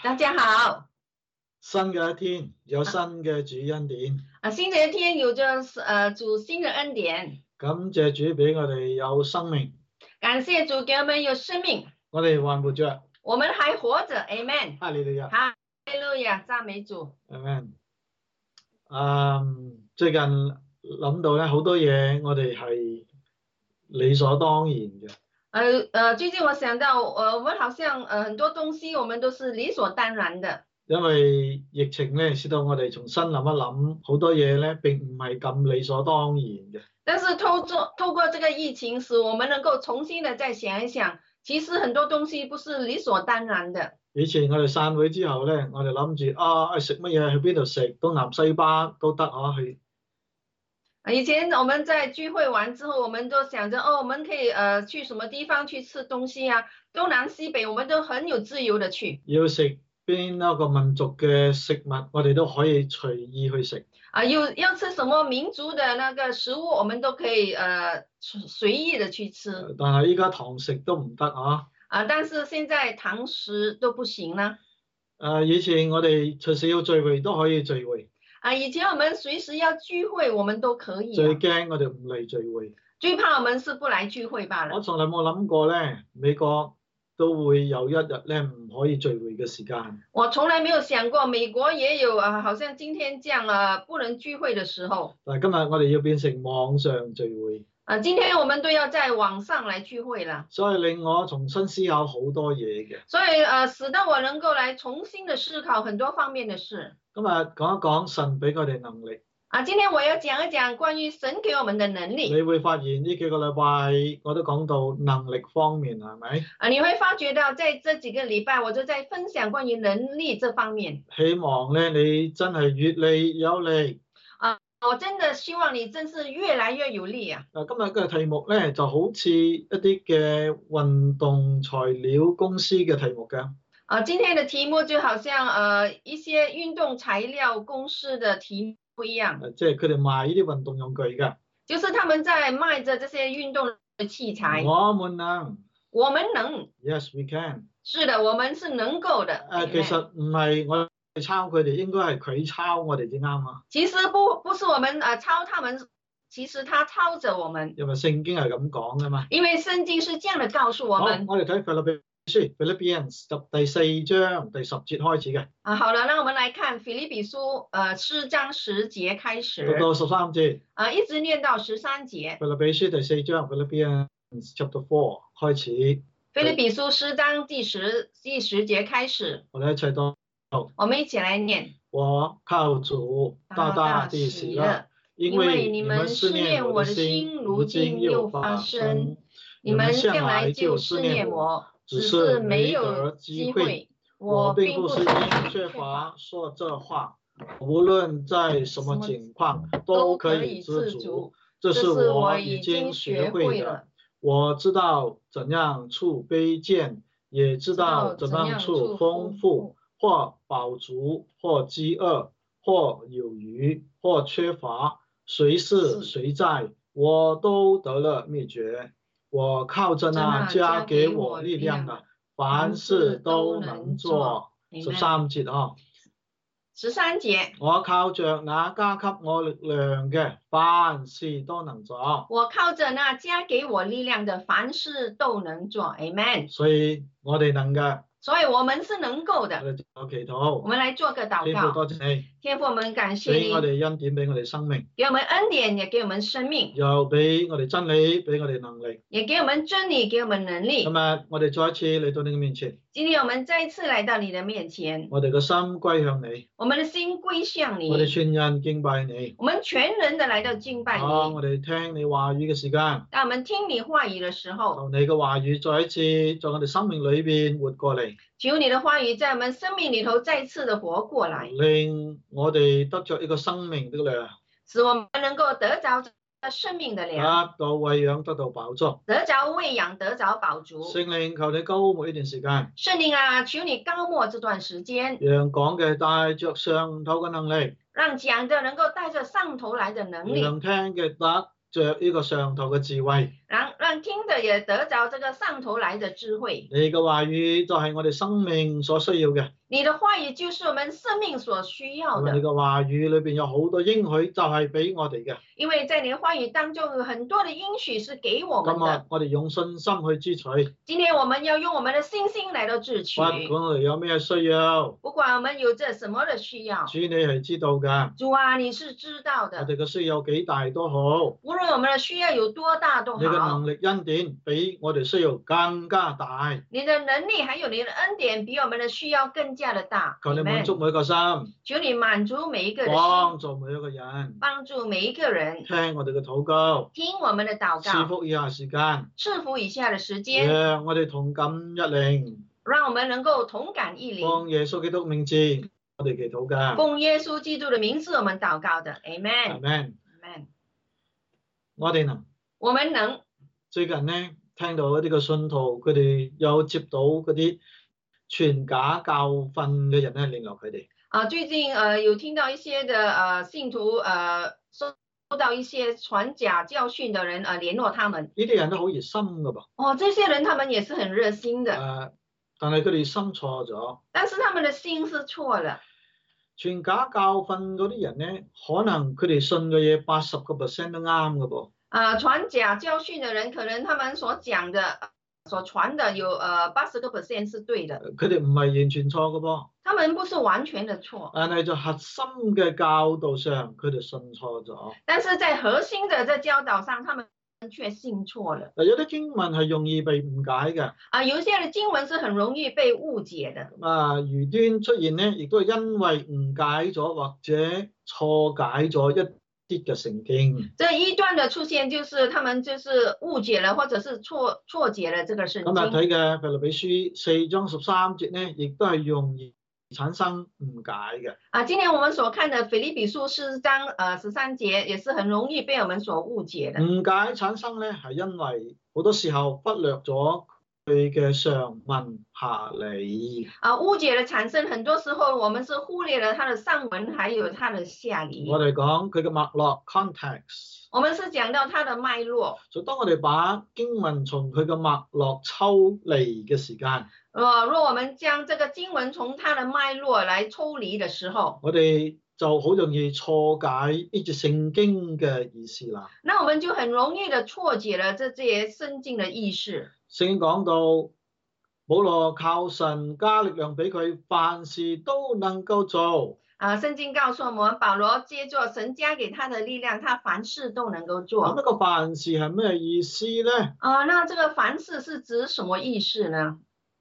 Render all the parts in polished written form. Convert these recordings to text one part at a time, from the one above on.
大家好。 新嘅一天有新嘅主恩典。 新的一天有着主新的恩典。 感謝主俾我哋有生命。 感謝主給我們有生命。 我哋還活着。 我們還活着 ，Amen。 哈利路亞。 哈利路亞，讚美主。 Amen。最近諗到咧好多嘢，我哋係理所當然嘅。 最近我想到，我們好像很多東西，我們都是理所當然的。因為疫情咧，使到我哋重新諗一諗，好多嘢咧並唔係咁理所當然嘅。 但是透過這個疫情，使我們能夠重新的再想一想，其實很多東西不是理所當然的。 以前我哋散會之後咧，我哋諗住食乜嘢去邊度食，東南西北都得去。 以前我們在聚會完之後，我們都想着我們可以去什麼地方去吃東西啊，東南西北我們都很有自由的去。 要食邊一個民族嘅食物，我哋都可以隨意去食。 要吃什麼民族的那個食物，我們都可以隨意的去吃。 但係依家堂食都唔得但是現在堂食都不行啦。 以前我哋隨時要聚會都可以聚會。 以前我們隨時要聚會，我們都可以。 最驚我哋唔嚟聚會。 最怕我們是不來聚會罷了。 我從來冇諗過咧，美國都會有一日咧唔可以聚會嘅時間。 我從來沒有想過美國也有好像今天這樣不能聚會的時候。 但係今日我哋要變成網上聚會。 今天我們都要在網上來聚會了。 所以令我重新思考好多嘢嘅。 所以使得我能夠來重新的思考很多方面的事。 今日講一講神俾我哋能力。 今天我要講一講關於神給我們的能力。 你會發現呢幾個禮拜我都講到能力方面，係咪？ 你會發覺到在這幾個禮拜我都在分享關於能力這方面。 希望咧你真係越嚟有力。 我真的希望你真是越來越有力啊！ 今日嘅題目咧就好似一啲嘅運動材料公司嘅題目嘅。 今天的題目就好像一些運動材料公司的題目一樣。 即係佢哋賣呢啲運動用具嘅。 就是他們在賣着這些運動的器材。 我們能。 我們能。 Yes, we can。 是的，我們是能夠的。 其實唔係我抄佢哋，應該係佢抄我哋至啱啊。 其實不是我們抄他們，其實他抄着我們。 因為聖經係咁講噶嘛。 因為聖經是這樣的告訴我們。 好，我哋睇腓立比書 Philippians 第4章第10節開始嘅。 好了，那我們來看腓立比書4章10節開始。 到13節。 一直念到13節。 腓立比書第4章 Philippians chapter 4開始。 腓立比書4章第10節開始。 我哋一齊讀。 我們一起來念。 我靠主大大地喜樂，因為你們思念我的心，如今又發生。你們向來就思念我，只是沒有機會。我並不是因缺乏說這話，無論在什麼情況都可以知足，這是我已經學會的。我知道怎樣處卑賤，也知道怎樣處豐富。或飽足，或飢餓，或有餘，或缺乏，隨時隨在，我都得了秘訣。我靠着那加給我力量的，凡事都能做。13節 13節。 我靠着那加給我力量嘅，凡事都能做。 我靠着那加給我力量的，凡事都能做。Amen。 所以我哋能嘅。 所以我們是能夠的。 我祈禱。 我們來做個禱告。 天父多謝你。 天父，我們感謝你。 俾我哋恩典，俾我哋生命。 給我們恩典，也給我們生命。 又俾我哋真理，俾我哋能力。 也給我們真理，給我們能力。 今日我哋再一次嚟到你嘅面前。 今天我們再一次來到你的面前。 我哋嘅心歸向你。 我們的心歸向你。 我哋全人敬拜你。 我們全人的來到敬拜你。 我哋聽你話語嘅時間。 當我們聽你話語的時候。 求你嘅話語再一次在我哋生命裏邊活過嚟。 求你的話語在我們生命裏頭再次的活過來。 令我哋得着一個生命的糧。 使我們能夠得着生命的糧。 得到餵養，得到飽足。 得着餵養，得着飽足。 聖靈，求你膏抹呢段時間。 聖靈啊，求你膏抹這段時間。 讓講嘅帶着上頭嘅能力。 讓講的能夠帶着上頭來的能力。 讓聽嘅得着呢個上頭嘅智慧。 讓聽的也得着這個上頭來的智慧。 你嘅話語就係我哋生命所需要嘅。 你的話語就是我們生命所需要的。 你嘅話語裏邊有好多應許，就係俾我哋嘅。 因為在你的話語當中有很多的應許是給我們的。 今日我哋用信心去支取。 今天我們要用我們的信心來到支取。 不管我哋有咩需要， 不管我們有這什麼的需要， 主你係知道㗎。 主啊，你是知道的。 我哋嘅需要有幾大都好， 無論我們的需要有多大都好， 你嘅能力恩典比我哋需要更加大。 你的能力還有你的恩典比我們的需要更加的大。 求你滿足每一個心， 求你滿足每一個人， 幫助每一個人， 幫助每一個人， 聽我哋嘅禱告， 聽我們的禱告， 賜福以下時間， 賜福以下的時間， 讓我哋同感一靈， 讓我們能夠同感一靈。 奉耶穌基督名字，我哋祈禱㗎。 奉耶穌基督的名字，我們禱告的。Amen。 Amen。我們能最近呢聽到一啲嘅信徒，佢哋有接到嗰啲傳假教訓嘅人咧聯絡佢哋。 最近有聽到一些的信徒收到一些傳假教訓的人聯絡他們。 呢啲人都好熱心㗎噃。 這些人他們也是很熱心的。 但係佢哋心錯咗。 但是他們的心是錯了。 傳假教訓嗰啲人咧，可能佢哋信嘅嘢80%都啱㗎噃。 傳假教訓的人，可能他們所講的、所傳的有80%是對的。 佢哋唔係完全錯㗎噃。 他們不是完全的錯。 但係就核心嘅教導上，佢哋信錯咗。 但是在核心的這教導上，他們卻信錯了。 有啲經文係容易被誤解嘅。 有些的經文是很容易被誤解的。 異端出現呢，亦都係因為誤解咗或者錯解咗一啲嘅聖經。這異端的出現，就是他們就是誤解了，或者是錯解了這個聖經。 今日睇嘅腓立比書4章13節呢，亦都係容易產生誤解嘅。 今天我們所看的腓立比書4章13節，也是很容易被我們所誤解的。 誤解產生呢，係因為好多時候忽略咗佢嘅上文下理。 誤解的產生，很多時候我們是忽略了它的上文，還有它的下理。 我哋講佢嘅脈絡 context。 我們是講到它的脈絡。 所以當我哋把經文從佢嘅脈絡抽離嘅時間， 若我們將這個經文從它的脈絡來抽離的時候， 我哋就好容易錯解呢節聖經嘅意思啦。 那我們就很容易的錯解了這些聖經的意思。 聖經講到保羅靠神加力量俾佢，凡事都能夠做。 聖經告訴我們，保羅借着神加給他的力量，他凡事都能夠做。 咁呢個凡事係咩意思呢？ 那這個凡事是指什麼意思呢？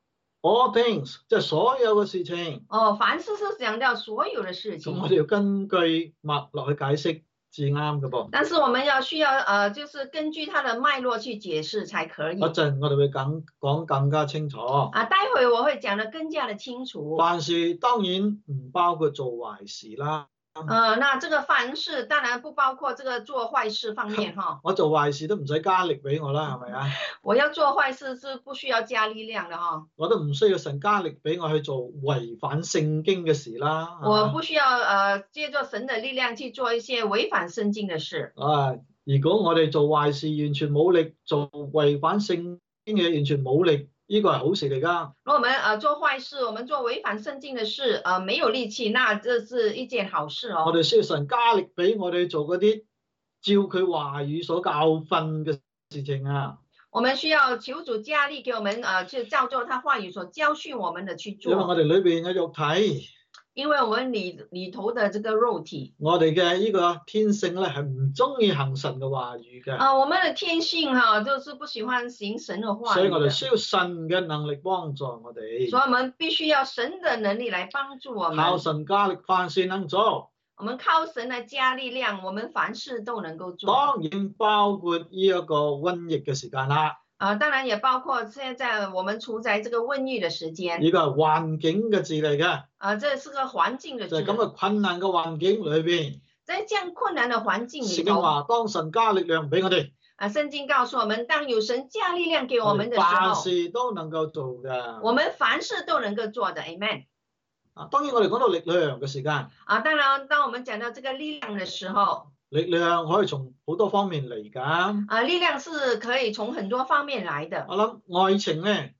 All things 即係所有嘅事情。 凡事是講到所有的事情。 咁我哋要根據脈絡去解釋至啱嘅噃。 但是我們需要就是根據它的脈絡去解釋才可以。 一陣我哋會講更加清楚。 待會我會講得更加的清楚。 凡事當然唔包括做壞事啦。 那這個凡事當然不包括這個做壞事方面哈。 我做壞事都唔使加力俾我啦，係咪啊？ 我要做壞事是不需要加力量的哈。我都唔需要神加力俾我去做違反聖經嘅事啦。 我不需要借助神的力量去做一些違反聖經的事。 如果我哋做壞事完全冇力，做違反聖經嘅完全冇力。呢個係好事嚟㗎。 如果我們做壞事，我們做違反聖經的事，沒有力氣，那這是一件好事哦。 我哋需要神加力俾我哋做嗰啲照佢話語所教訓嘅事情啊。 我們需要求主加力給我們，去照着他話語所教訓我們的去做。 因為我哋裏邊嘅肉體。 因為我們裏頭的這個肉體， 我哋嘅呢個天性咧係唔中意行神嘅話語嘅。 我們的天性就是不喜歡行神嘅話語。 所以我哋需要神嘅能力幫助我哋。 所以我們必須要神的能力來幫助我們。 靠神加力，凡事能做。 我們靠神來加力量，我們凡事都能夠做。 當然包括呢一個瘟疫嘅時間啦。 當然也包括現在我們處在這個瘟疫的時間。 呢個係環境嘅字嚟嘅。 這是個環境的字。 就係咁嘅困難嘅環境裏邊。 在這樣困難的環境裏頭。 聖經話當神加力量俾我哋。 聖經告訴我們，當有神加力量給我們的時候， 凡事都能夠做嘅。 我們凡事都能夠做的 ，Amen。 當然我哋講到力量嘅時間。 當然，當我們講到這個力量的時候。 力量可以從好多方面嚟㗎。 力量是可以從很多方面來的。 我諗愛情咧，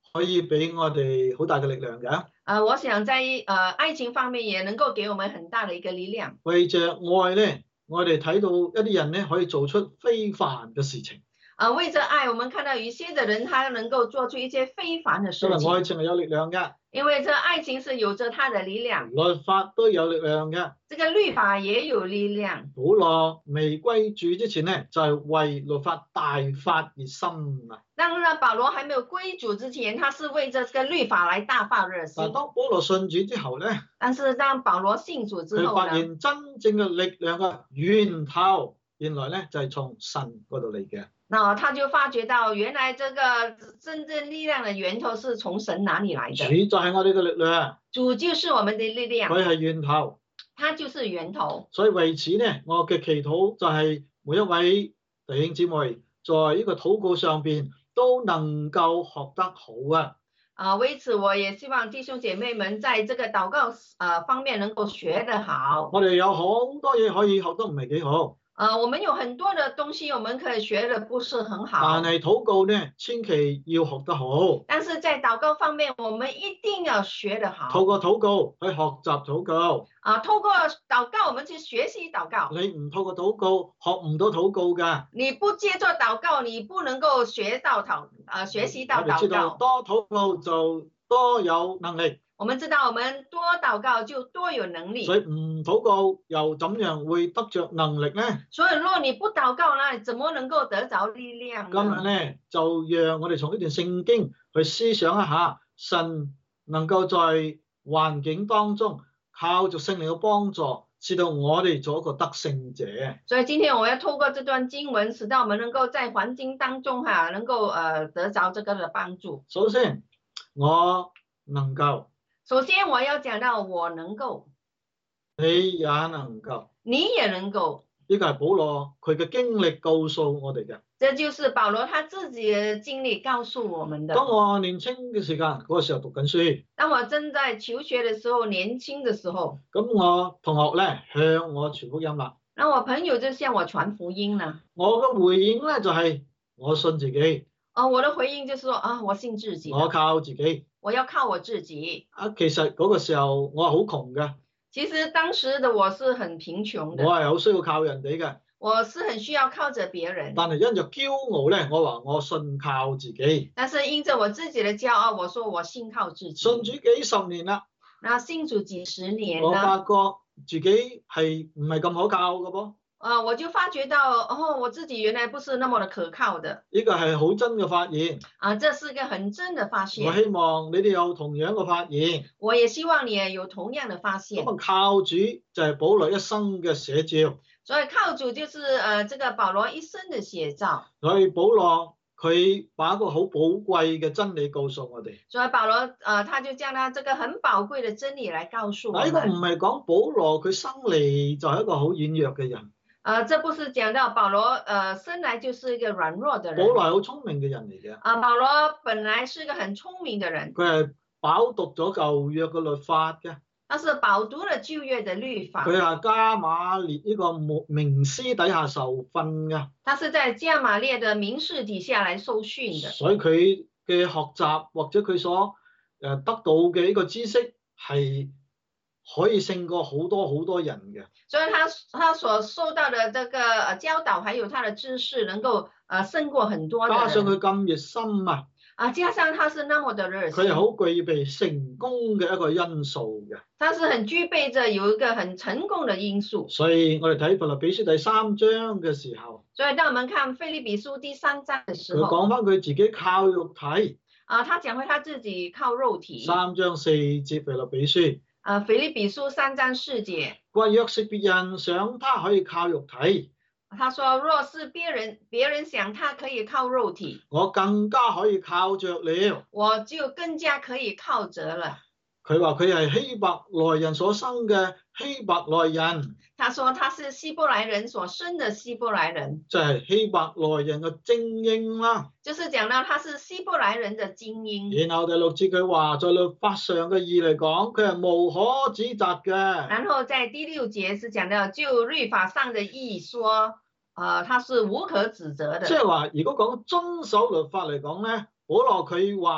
可以俾我哋好大嘅力量嘅。 我想在愛情方面也能夠給我們很大的一個力量。 為着愛咧，我哋睇到一啲人咧可以做出非凡嘅事情。 為着愛，我們看到有些的人，他能夠做出一些非凡的事情。 因為愛情係有力量嘅。 因為這愛情是有着它的力量。 律法都有力量嘅。 這個律法也有力量。 保羅未歸主之前咧，就係為律法大發熱心啊。 當然，保羅還沒有歸主之前，他是為着這個律法來大發熱心。 但當保羅信主之後咧， 但是當保羅信主之後， 佢發現真正嘅力量嘅源頭，原來咧就係從神嗰度嚟嘅。 那他就發覺到，原來這個真正力量的源頭是從神哪裏來的？ 主就係我哋嘅力量。 主就是我們的力量。 佢係源頭。 他就是源頭。 所以為此呢，我嘅祈禱就係每一位弟兄姊妹在呢個禱告上邊都能夠學得好啊。 為此我也希望弟兄姐妹們在這個禱告方面能夠學得好。 我哋有好多嘢可以學得唔係幾好。 我們有很多的東西，我們可以學得不是很好。 但係禱告呢，千祈要學得好。 但是在禱告方面，我們一定要學得好。 透過禱告去學習禱告。 透過禱告，我們去學習禱告。 你唔透過禱告，學唔到禱告㗎。 你不借助禱告，你不能夠學習到禱告。 我哋知道多禱告就多有能力。 我們知道我們多禱告就多有能力。 所以唔禱告又怎樣會得着能力呢？ 所以若你不禱告，那怎麼能夠得着力量呢？ 今日呢，就讓我哋從呢段聖經去思想一下，神能夠在環境當中靠着聖靈嘅幫助，使到我哋做一個得勝者。 所以今天我要透過這段經文，使到我們能夠在環境當中能夠得着這個的幫助。 首先，我能夠。 首先我要講到我能夠， 你也能夠， 你也能夠。 呢個係保羅佢嘅經歷告訴我哋嘅。 這就是保羅他自己嘅經歷告訴我們的。 當我年輕嘅時間，嗰個時候讀緊書。 當我正在求學嘅時候，年輕嘅時候。 咁我同學咧向我傳福音啦。 那我朋友就向我傳福音啦。 我嘅回應咧就係我信自己。 我的回應就是說我信自己。 我靠自己。 我要靠我自己。 其實嗰個時候我係好窮嘅。 其實當時的我是很貧窮的。 我係好需要靠人哋嘅。 我是很需要靠着別人。 但係因着驕傲咧，我話我信靠自己。 但是因着我自己的驕傲，我說我信靠自己。 信主幾十年啦。 那信主幾十年。 我發覺自己係唔係咁可靠嘅噃。 我就發覺到，我自己原來不是那麼的可靠的。 呢個係好真嘅發現。 這是個很真的發現。 我希望你哋有同樣嘅發現。 我也希望你也有同樣的發現。 咁靠主就係保羅一生嘅寫照。 所以靠主就是這個保羅一生的寫照。 所以保羅佢把一個好寶貴嘅真理告訴我哋。 所以保羅他就將他這個很寶貴的真理來告訴我們。 呢個唔係講保羅佢生嚟就係一個好軟弱嘅人。 這不是講到保羅生來就是一個軟弱的人。 保羅係好聰明嘅人嚟嘅。 保羅本來是一個很聰明的人。 佢係飽讀咗舊約嘅律法嘅。 他是飽讀了舊約的律法。 佢係加瑪列呢個名師底下受訓嘅。 他是在加瑪列的名師底下來受訓的。所以佢嘅學習或者佢所得到嘅呢個知識係可以勝過好多人嘅。 所以他所受到的這個教導，還有他的知識，能夠勝過很多人。 加上佢咁熱心啊！ 加上他是那麼的熱心。 佢係好具備成功嘅一個因素嘅。 他是很具備着有一個很成功的因素。 所以我哋睇腓立比書第3章嘅時候。 所以當我們看腓立比書第3章嘅時候。 佢講翻佢自己靠肉體。 他講回他自己靠肉體。 3章4節腓立比書。 腓立比書3章4節。 若是別人想他可以靠肉體。 他說若是別人想他可以靠肉體。 我更加可以靠着了。 我就更加可以靠着了。 佢話佢係希伯來人所生嘅希伯來人。 他說他是希伯來人所生的希伯來人。 就係希伯來人嘅精英啦。 就是講到他是希伯來人的精英。 然後第6節佢話，在律法上嘅義嚟講，佢係無可指責嘅。 然後在第6節是講到就律法上的義說，他是無可指責的。 即係話，如果講遵守律法嚟講咧，保羅佢話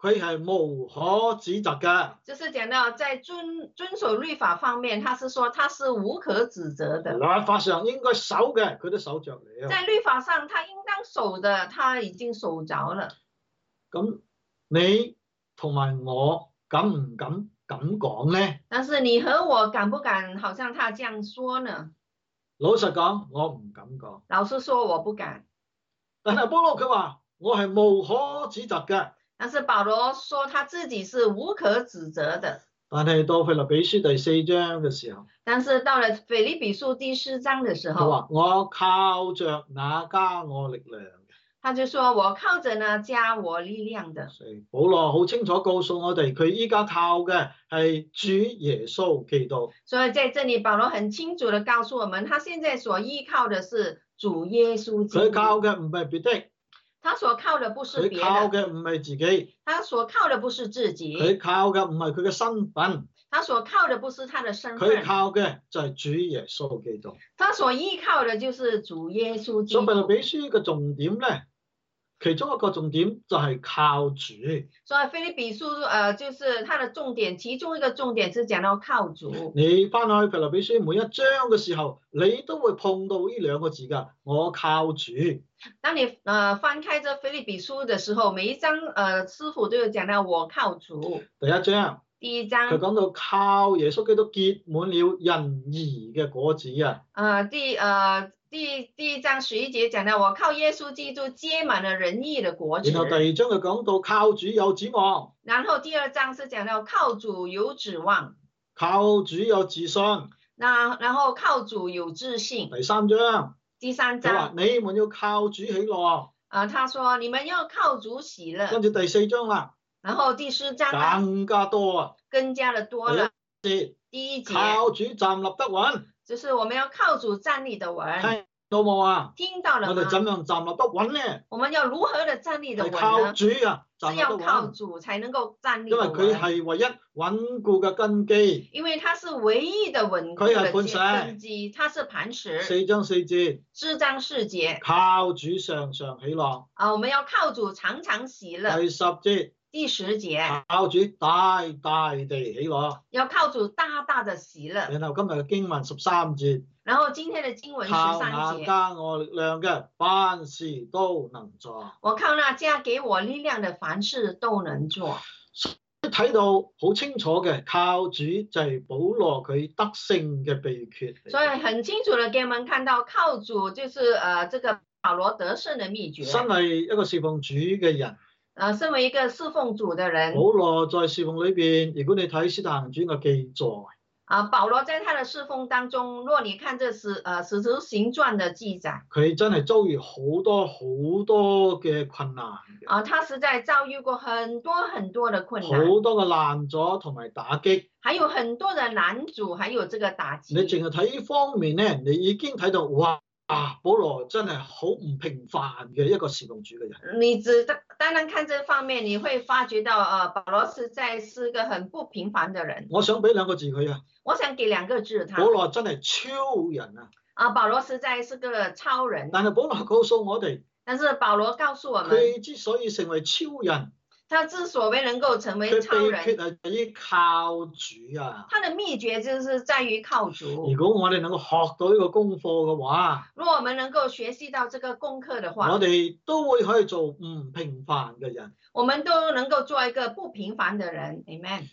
佢係無可指責嘅。 就是講到在遵守律法方面，他是說他是無可指責的。 律法上應該守嘅，佢都守着了。 在律法上，他應當守的，他已經守着了。 咁你同埋我敢唔敢咁講呢？ 但是你和我敢不敢好像他這樣說呢？ 老實講，我唔敢講。 老實說，我不敢。 但係保羅佢話我係無可指責嘅。 但是保羅說他自己是無可指責的。 但係到腓立比書第4章嘅時候， 但是到了腓立比書第4章嘅時候， 佢話我靠着那加我力量。 他就說我靠着那加我力量的。 保羅好清楚告訴我哋，佢依家靠嘅係主耶穌基督。 所以在這裏，保羅很清楚地告訴我們，他現在所依靠的是主耶穌基督。 佢靠嘅唔係別的， 他所靠的不是別的。 佢靠嘅唔係自己， 他所靠的不是自己。 佢靠嘅唔係佢嘅身份， 他所靠的不是他的身份。 佢靠嘅就係主耶穌基督。 他所依靠的就是主耶穌基督。 所以腓立比書嘅重點咧，其中一個重點就係靠主。 所以腓立比書就是它的重點，其中一個重點是講到靠主。 你翻去腓立比書每一章嘅時候，你都會碰到呢兩個字㗎，我靠主。 當你翻開這腓立比書的時候，每一章師傅都有講到我靠主。 第一章佢講到靠耶穌基督結滿了仁義嘅果子啊。 第一章11節講到我靠耶穌基督結滿了仁義的果子。 然後第二章就講到靠主有指望。 然後第二章是講到靠主有指望。 靠主有自信。 然後靠主有自信。 第三章。 第三章。 佢話你們要靠主喜樂。 他說你們要靠主喜樂。 跟住第4章啦。 然後第4章更加多啊。 更加的多了。第一節。 靠主站立得穩。 就是我們要靠主站立得穩。 聽到冇啊？ 聽到了嗎？ 我哋怎樣站立得穩呢？ 我們要如何的站立得穩呢？ 靠主啊， 是要靠主才能夠站立得穩。 因為佢係唯一穩固嘅根基。 因為它是唯一的穩固嘅根基，它是磐石。 4章4節。 4章4節。 靠主常常喜樂。 我們要靠主常常喜樂。 第10節。 第10節。 靠主大大地喜樂。 要靠主大大的喜樂。 然後今日嘅經文13節。 然後今天的經文13節。 靠那加我力量嘅，凡事都能做。 我靠那加給我力量的，凡事都能做。 睇到好清楚嘅，靠主就係保羅佢得勝嘅秘訣。 所以很清楚的給我們看到，靠主就是這個保羅得勝的秘訣。 身為一個侍奉主嘅人。 身為一個侍奉主的人。 保羅在侍奉裏邊，如果你睇《使徒行傳》嘅記載。 保羅在他的侍奉當中，若你看這使徒行傳的記載， 佢真係遭遇好多好多嘅困難。 他實在遭遇過很多很多的困難。 好多嘅攔阻同埋打擊。 還有很多的攔阻，還有這個打擊。 你淨係睇呢方面咧，你已經睇到哇！保羅真係好唔平凡嘅一個侍奉主嘅人。 你單單看這方面，你會發覺到保羅實在是個很不平凡的人。 我想俾2個字佢啊。 我想給2個字他。 保羅真係超人啊！ 保羅實在是個超人。 但係保羅告訴我哋。 但是保羅告訴我們。 佢之所以成為超人。 他之所以能夠成為超人， 佢秘訣係在於靠主啊！ 他的秘訣就是在於靠主。 如果我哋能夠學到呢個功課嘅話， 如果我們能夠學習到這個功課的話， 我哋都會可以做唔平凡嘅人。 我們都能夠做一個不平凡的人。Amen。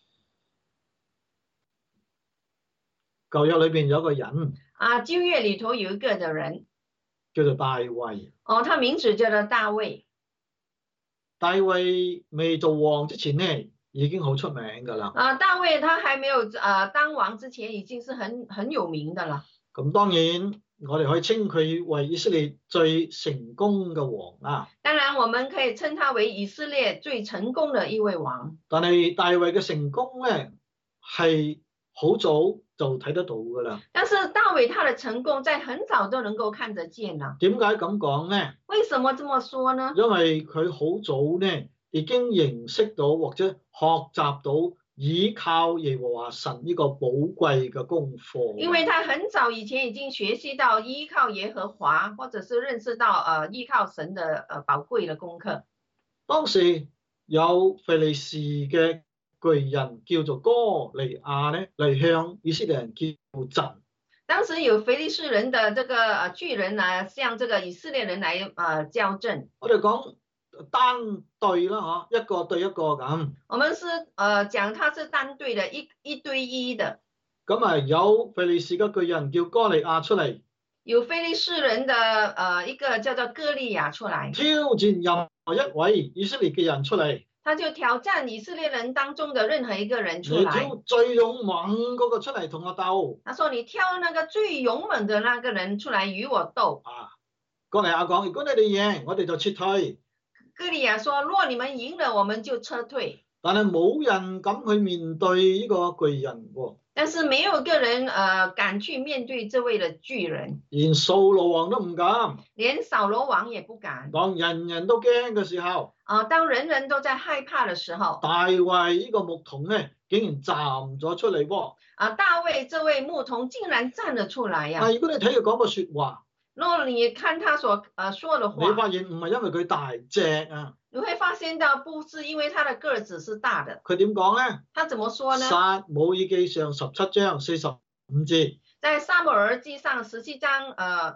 舊約裏邊有一個人， 舊約裏頭有一個的人叫做大衛。 他名字叫做大衛。 大衛未做王之前呢，已經好出名噶啦。 大衛他還沒有當王之前，已經是很有名的啦。 咁當然，我哋可以稱佢為以色列最成功嘅王啦。 當然，我們可以稱他為以色列最成功的一位王。 但係大衛嘅成功咧，係好早就睇得到噶啦。 但是大衛他的成功在很早都能夠看得見啦。 點解咁講呢？ 為什麼這麼說呢？ 因為佢好早呢已經認識到或者學習到依靠耶和華神呢個寶貴嘅功課。 因為他很早以前已經學習到依靠耶和華，或者是認識到依靠神的寶貴的功課。 當時有腓利士嘅巨人叫做哥利亞咧嚟向以色列人叫陣。 當時有腓利士人的這個巨人呢，向這個以色列人來交陣。 我哋講單對啦，嗬，一個對一個咁。 我們是講它是單對的，一對一的。 咁啊，有腓利士嘅巨人叫哥利亞出嚟。 有腓利士人的一個叫做哥利亞出來， 挑戰任何一位以色列嘅人出嚟。 他就挑戰以色列人當中的任何一個人出來。 你挑最勇猛嗰個出嚟同我鬥。 他說你挑那個最勇猛的那個人出來與我鬥。 哥利亞講，如果你哋贏，我哋就撤退。 哥利亞說，若你們贏了，我們就撤退。 但係冇人敢去面對呢個巨人喎。 但是沒有一個人敢去面對這位的巨人。 連掃羅王都唔敢。 連掃羅王也不敢。 當人人都驚嘅時候。 當人人都在害怕的時候。 大衛呢個牧童咧，竟然站咗出嚟喎。 大衛這位牧童竟然站咗出來呀。 如果你睇佢講個說話。 若你看他所說的話， 你發現唔係因為佢大隻啊， 你會發現到不是因為他的個子是大的。 佢點講咧？ 他怎麼說呢？ 撒母耳記上17章45節。 在撒母耳記上17章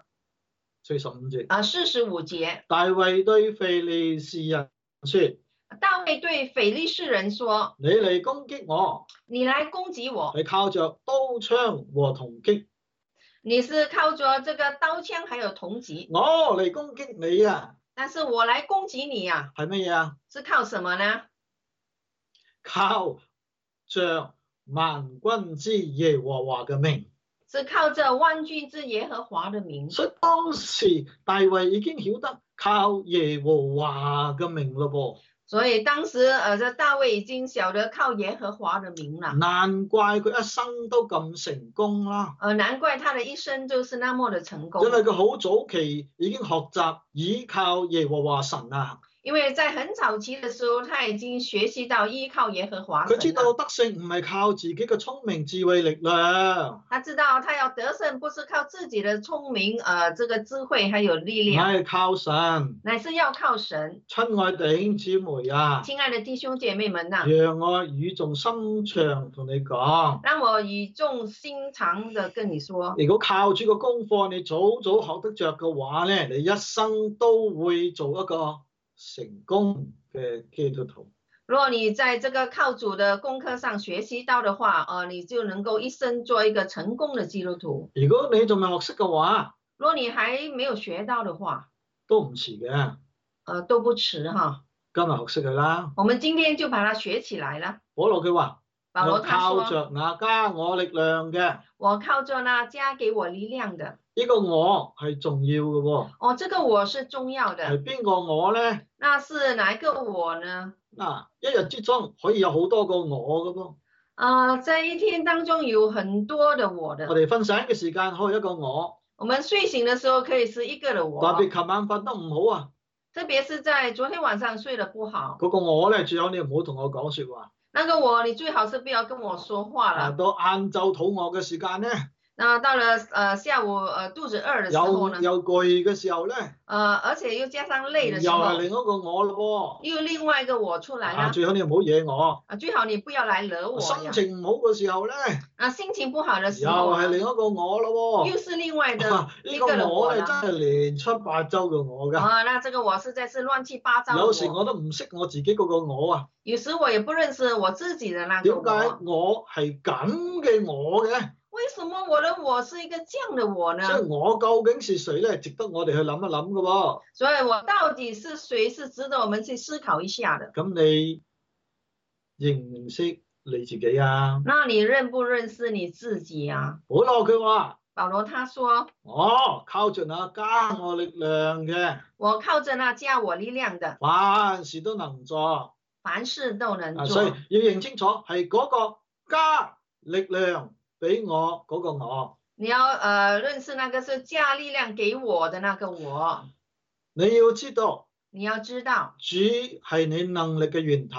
45節。 45節。 大衛對非利士人說。 大衛對非利士人說： 你嚟攻擊我。 你來攻擊我。 係靠着刀槍和銅戟。 你是靠着這個刀槍還有銅戟， 我嚟攻擊你啊！ 但是我來攻擊你啊， 係乜嘢啊？ 是靠什麼呢？ 靠着萬軍之耶和華嘅名， 是靠着萬軍之耶和華的名。 所以當時大衛已經曉得靠耶和華嘅名咯噃。 所以當時這大衛已經曉得靠耶和華的名了。 難怪佢一生都咁成功啦。 難怪他的一生就是那麼的成功。 因為佢好早期已經學習倚靠耶和華神啊。 因為在很早期的時候，他已經學習到依靠耶和華神。 佢知道得勝唔係靠自己嘅聰明智慧力量。 他知道他要得勝，不是靠自己的聰明，這個智慧還有力量， 乃係靠神， 乃是要靠神。 親愛弟兄姊妹啊， 親愛的弟兄姐妹們啊， 讓我語重心長同你講， 讓我語重心長地跟你說， 如果靠住個功課你早早學得着嘅話咧，你一生都會做一個成功嘅基督徒。 如果你在這個靠主的功課上學習到的話，你就能夠一生做一個成功的基督徒。 如果你仲未學識嘅話， 如果你還沒有學到的話， 都唔遲嘅。 都不遲哈。 今日學識佢啦。 我們今天就把它學起來了。 保羅佢話， 我靠着那加我力量嘅。 我靠着那加給我力量的。 呢個我係重要嘅喎。 這個我是重要的。 係邊個我咧？ 那是哪一個我呢？ 一日之中可以有好多個我嘅噃。 在一天當中有很多的我的。 我哋瞓醒嘅時間可以一個我。 我們睡醒的時候可以是一個的我。 特別琴晚瞓得唔好啊。 特別是在昨天晚上睡得不好。 嗰個我咧，最好你唔好同我講說話。 那個我，你最好是不要跟我說話了。 到晏晝肚餓嘅時間咧。 那到了下午肚子餓的時候呢？ 有攰嘅時候咧。 而且又加上累的時候。 又係另一個我咯喎。又另外一個我出來啦。 最好你唔好惹我。 最好你不要來惹我。 心情唔好嘅時候咧。 心情不好的時候。 又係另一個我咯喎。 又是另外的一個呢個我係真係亂七八糟嘅我噶。 那這個我實在是亂七八糟。 有時我都唔識我自己嗰個我啊。 有時我也不認識我自己的那個我。 點解我係咁嘅我嘅？ 為什麼我的我是一個這樣的我呢？ 所以我究竟是誰咧？值得我哋去諗一諗嘅喎。 所以我到底是誰，是值得我們去思考一下的。 咁你認唔認識你自己啊？ 那你認不認識你自己啊？ 保羅佢話， 保羅他說， 我靠着那加我力量嘅。 我靠着那加我力量的。 凡事都能做。 凡事都能做。 所以要認清楚係嗰個加力量俾我嗰個我。 你要認識那個是加力量給我的那個我。 你要知道。 你要知道。 主係你能力嘅源頭。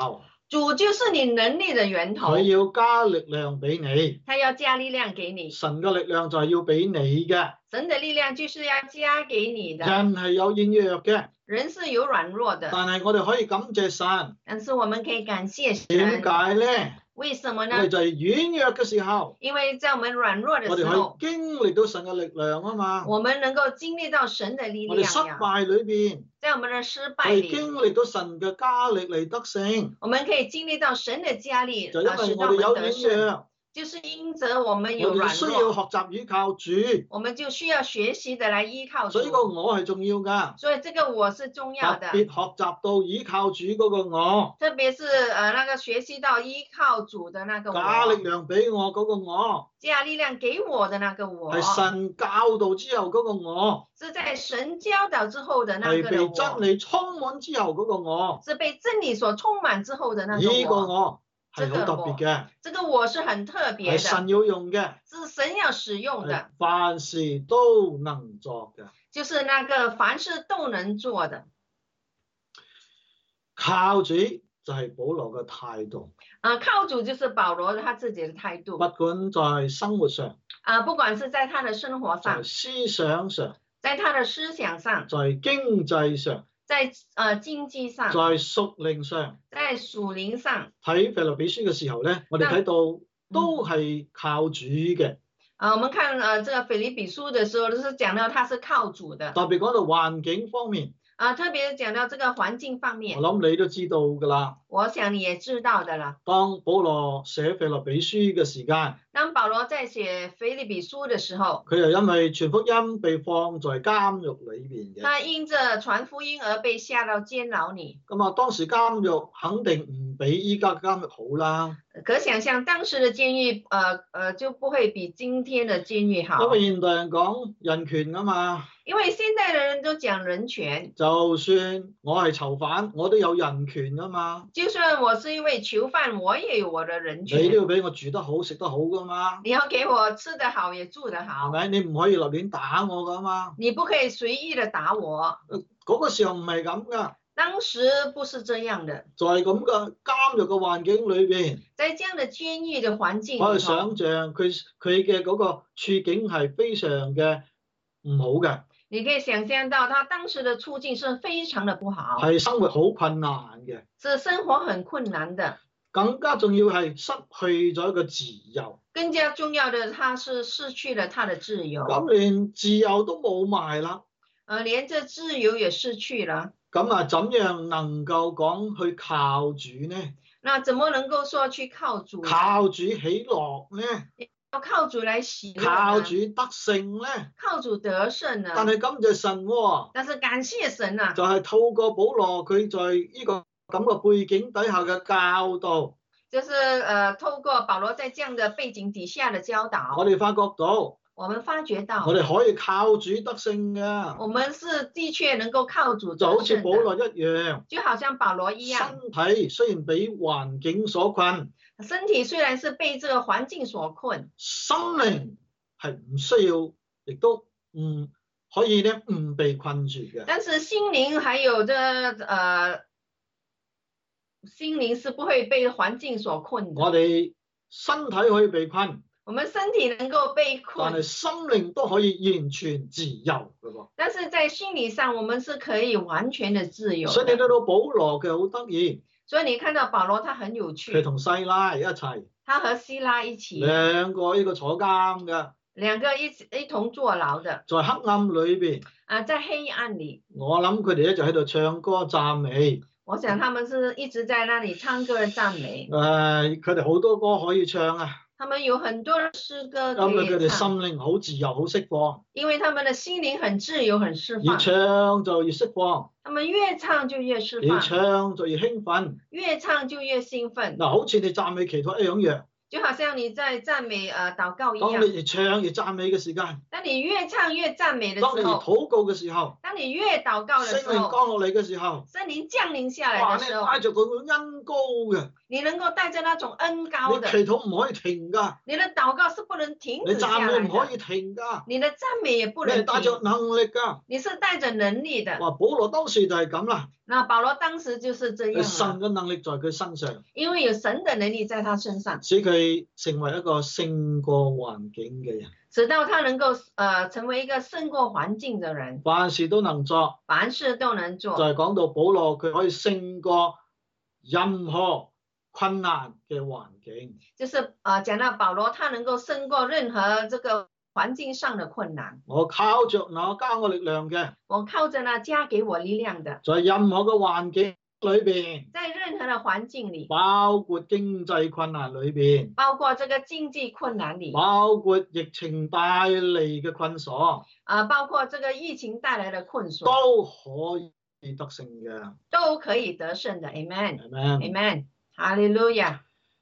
主就是你能力的源頭。 佢要加力量俾你。 他要加力量給你。 神嘅力量就係要俾你嘅。 神的力量就是要加給你的。 人係有軟弱嘅。 人是有軟弱的。 但係我哋可以感謝神。 但是我們可以感謝神。 點解咧？ 為什麼呢？ 我哋就係軟弱嘅時候。 因為在我們軟弱的時候， 我哋可以經歷到神嘅力量啊嘛。 我們能夠經歷到神的力量。 我哋失敗裏邊， 在我們的失敗裏， 可以經歷到神嘅加力嚟得勝。 我們可以經歷到神的加力， 就因為我哋有軟弱。 就是因着我們有軟弱， 我哋需要學習依靠主， 我們就需要學習的來依靠主。 所以個我係重要噶， 所以這個我是重要的。 特別學習到依靠主嗰個我， 特別是那個學習到依靠主的那個我， 加力量俾我嗰個我， 加力量給我的那個我， 係神教導之後嗰個我， 是在神教導之後的那個我， 係被真理充滿之後嗰個我， 是被真理所充滿之後的那個我。 呢個我係好特別嘅， 這個我是很特別的， 係神要用嘅， 是神要使用的， 凡事都能做嘅， 就是那個凡事都能做的。 靠主就係保羅嘅態度， 靠主就是保羅他自己的態度， 不管在生活上， 不管是在他的生活上， 在思想上， 在他的思想上， 在經濟上。 在經濟上， 在屬靈上， 在屬靈上， 睇腓立比書嘅時候咧，我哋睇到都係靠主嘅。 我們看這個腓立比書的時候，都是講到他是靠主的。 特別講到環境方面， 特別講到這個環境方面， 我諗你都知道㗎啦。 我想你也知道的啦。 當保羅寫腓立比書嘅時間， 當保羅在寫腓立比書的時候， 佢又因為傳福音被放在監獄裏邊嘅。 他因着傳福音而被下到監牢裏。 咁啊，當時監獄肯定唔比依家監獄好啦。 可想象當時的監獄，就不會比今天的監獄好。 因為現代人講人權啊嘛。 因為現代的人都講人權。 就算我係囚犯，我都有人權啊嘛。 就算我是一位囚犯，我也有我的人權。 你都要俾我住得好、食得好噶嘛。 你要給我吃得好，也住得好。 係咪？你唔可以立亂打我噶嘛。 你不可以隨意的打我。 嗰個時候唔係咁噶。 當時不是這樣的。 在咁嘅監獄嘅環境裏邊， 在這樣的監獄的環境， 我係想象佢嘅嗰個處境係非常嘅唔好嘅。 你可以想象到他當時的處境是非常的不好， 係生活好困難嘅， 是生活很困難的。 更加重要係失去咗一個自由。 更加重要的，他是失去了他的自由。 咁連自由都冇埋啦。 連這自由也失去了。 咁啊，怎樣能夠講去靠主呢？ 那怎麼能夠說去靠主？ 靠主喜樂呢？ 要靠主來喜樂。 靠主得勝呢？ 靠主得勝啊！ 但係感謝神喎。 但是感謝神啊！ 就係透過保羅佢在呢個咁嘅背景底下嘅教導。 就是透過保羅在這樣的背景底下的教導。 我哋發覺到。 我們發覺到。 我哋可以靠主得勝嘅。 我們是的確能夠靠主得勝。 就好似保羅一樣。 就好像保羅一樣。 身體雖然被環境所困。 身體雖然是被這個環境所困。 心靈係唔需要，亦都唔可以咧唔被困住嘅。 但是心靈還有心靈是不會被環境所困的。 我哋身體可以被困。 我們身體能夠被困， 但係心靈都可以完全自由嘅喎。 但是在心理上，我們是可以完全的自由的。 所以你睇到保羅嘅好得意。 所以你看到保羅，他很有趣。 佢同西拉一齊。 他和西拉一起。 兩個呢個坐監嘅。 兩個一同坐牢的。 在黑暗裏邊。 在黑暗裏。 我諗佢哋一直喺度唱歌讚美。 我想他們是一直在那裏唱歌讚美。 佢哋好多歌可以唱啊。 他們有很多詩歌可以唱。 因為佢哋心靈好自由，好釋放。 因為他們的心靈很自由，很釋放。 越唱就越釋放。 他們越唱就越釋放。 越唱就越興奮。 越唱就越興奮。 嗱，好似你讚美祈禱一樣樣。 就好像你在讚美禱告一樣。 當你越唱越讚美嘅時間， 當你越唱越讚美的時候， 當你越禱告嘅時候， 當你越禱告的時候， 聖靈降落嚟嘅時候， 聖靈降臨下來哇！ 的時候， 你帶着嗰種恩膏嘅， 你能夠帶着那種恩膏的， 你祈禱唔可以停㗎， 你的禱告是不能停你止下來的， 讚美唔可以停㗎， 你的讚美也不你係能帶着停， 能力㗎。 你是帶着能力的。 哇！保羅當時就係咁啦， 那保羅當時就是這樣神了， 嘅能力在佢身上， 因為有神的能力在他身上， 使佢成為一個勝過環境嘅人， 直到他能夠成為一個勝過環境的人， 凡事都能做。 凡事都能就做。 係講到保羅佢可以勝過任何困難嘅環境。 就是講到保羅，他能夠勝過任何這個環境上的困難。 我靠着那加我力量嘅， 我靠着那加給我力量的， 在任何嘅環境裏邊， 在任何的環境裏， 包括經濟困難裏邊， 包括這個經濟困難裏， 包括疫情帶嚟嘅困鎖， 包括這個疫情帶來的困鎖， 都可以得勝嘅。 都可以得勝的。Amen。 係咪？ Amen。哈利路亞。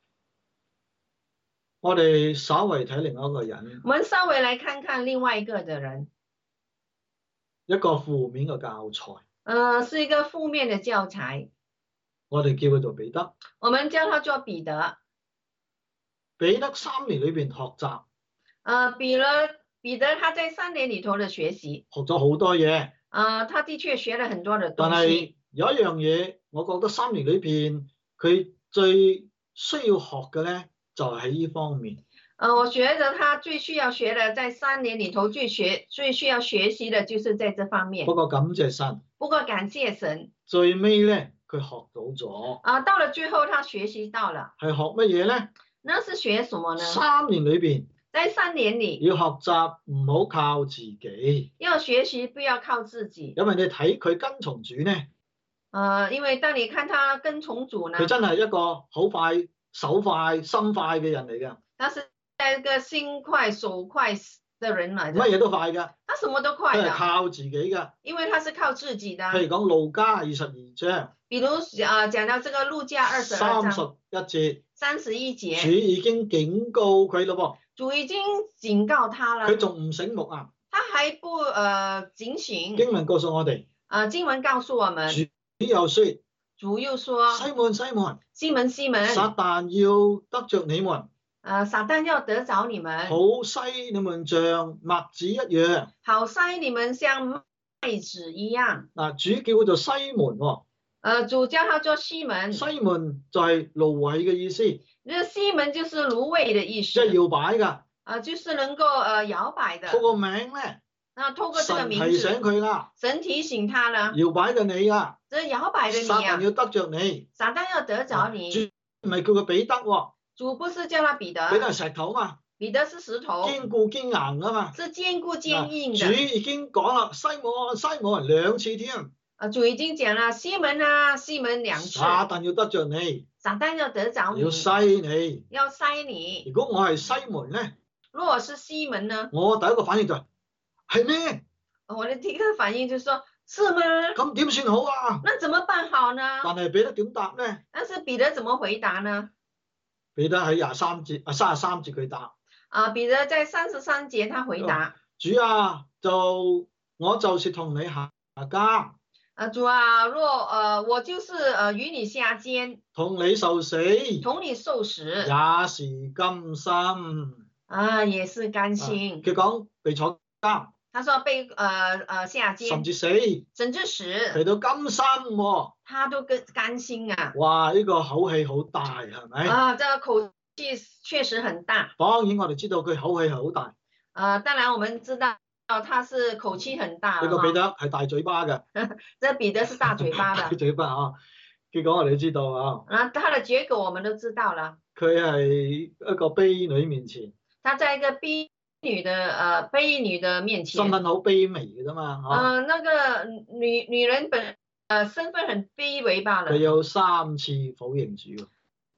我哋稍微睇另外一個人， 我們稍微來看看另外一個的人， 一個負面嘅教材， 是一個負面的教材。 我哋叫佢做彼得。 我們叫他做彼得。 彼得3年裏邊學習， 彼得他在3年裏頭的學習， 學咗好多嘢。 他的確學了很多的但東西。 係有一樣嘢，我覺得3年裏邊佢最需要學嘅咧，就係喺呢方面。 我覺得他最需要學的，在3年裏頭最需要學習的，就是在這方面。 不過感謝神， 不過感謝神， 最尾咧佢學到咗。 到了最後，他學習到了。 係學乜嘢咧？ 那是學什麼呢 ？3年裏邊， 在3年裏要學習唔好靠自己。 要學習不要靠自己。 因為你睇佢跟從主咧， 因為當你看他跟從主呢， 佢真係一個好快、手快、心快嘅人嚟嘅。 他是一個心快手快的人嚟嘅。 乜嘢都快㗎， 他什麼都快的。 佢係靠自己㗎。 因為他是靠自己的。 譬如講路加22章， 比如講到這個路加22章 31節。 31節， 主已經警告佢咯噃， 主已經警告他了， 佢仲唔醒目啊？ 他還不警醒。 經文告訴我哋， 經文告訴我們， 主又說， 主又說， 西門西門， 西門， 撒旦要得着你們， 撒旦要得着你們， 好篩你們像麥子一樣， 好篩你們像麥子一樣。 嗱，主叫佢做西門喎。 主叫他做西門， 西門就係蘆葦嘅意思， 呢西門就是蘆葦的意思， 即係搖擺㗎， 就是能夠搖擺的。 透過名咧， 透過這個名字， 神提醒佢啦， 神提醒他啦， 搖擺嘅你啊， 這搖擺的你撒旦要得着你， 撒旦要得着你， 主唔係叫佢彼得喎， 主不是叫他彼得， 彼得係石頭嘛， 彼得是石頭， 堅固堅硬啊嘛， 是堅固堅硬的。 主已經講啦，西門西門2次添。 主已經講了西門啊，西門2次。 撒旦要得着你， 撒旦要得着你， 要篩你， 要篩你。 如果我係西門咧， 如果是西門呢？ 我第一個反應就係咩？ 我的第一個反應就是說，是嗎？ 咁點算好啊？ 那怎麼辦好呢？ 但係彼得點答咧？ 但是彼得怎麼回答呢？ 彼得喺33節佢答。 彼得在33節他回答： 主啊，我就是同你下監。 主啊，我就是與你下監， 同你受死， 同你受死， 也是甘心。 也是甘心。 佢講被坐監， 他說被下監， 甚至死，佢都甘心喎。 他都甘心啊！ 哇，呢個口氣好大，係咪？ 這個口氣確實很大。 當然我哋知道佢口氣係好大。 當然我們知道他是口氣很大。 呢個彼得係大嘴巴嘅。 這彼得是大嘴巴的。 大嘴巴啊！結果我哋知道啊。 他的結果我們都知道了。佢係一個卑女面前。 他在一個卑女的面前。 身份好卑微嘅啫嘛。 那個女人身份很卑微罷了。 佢有3次否認主。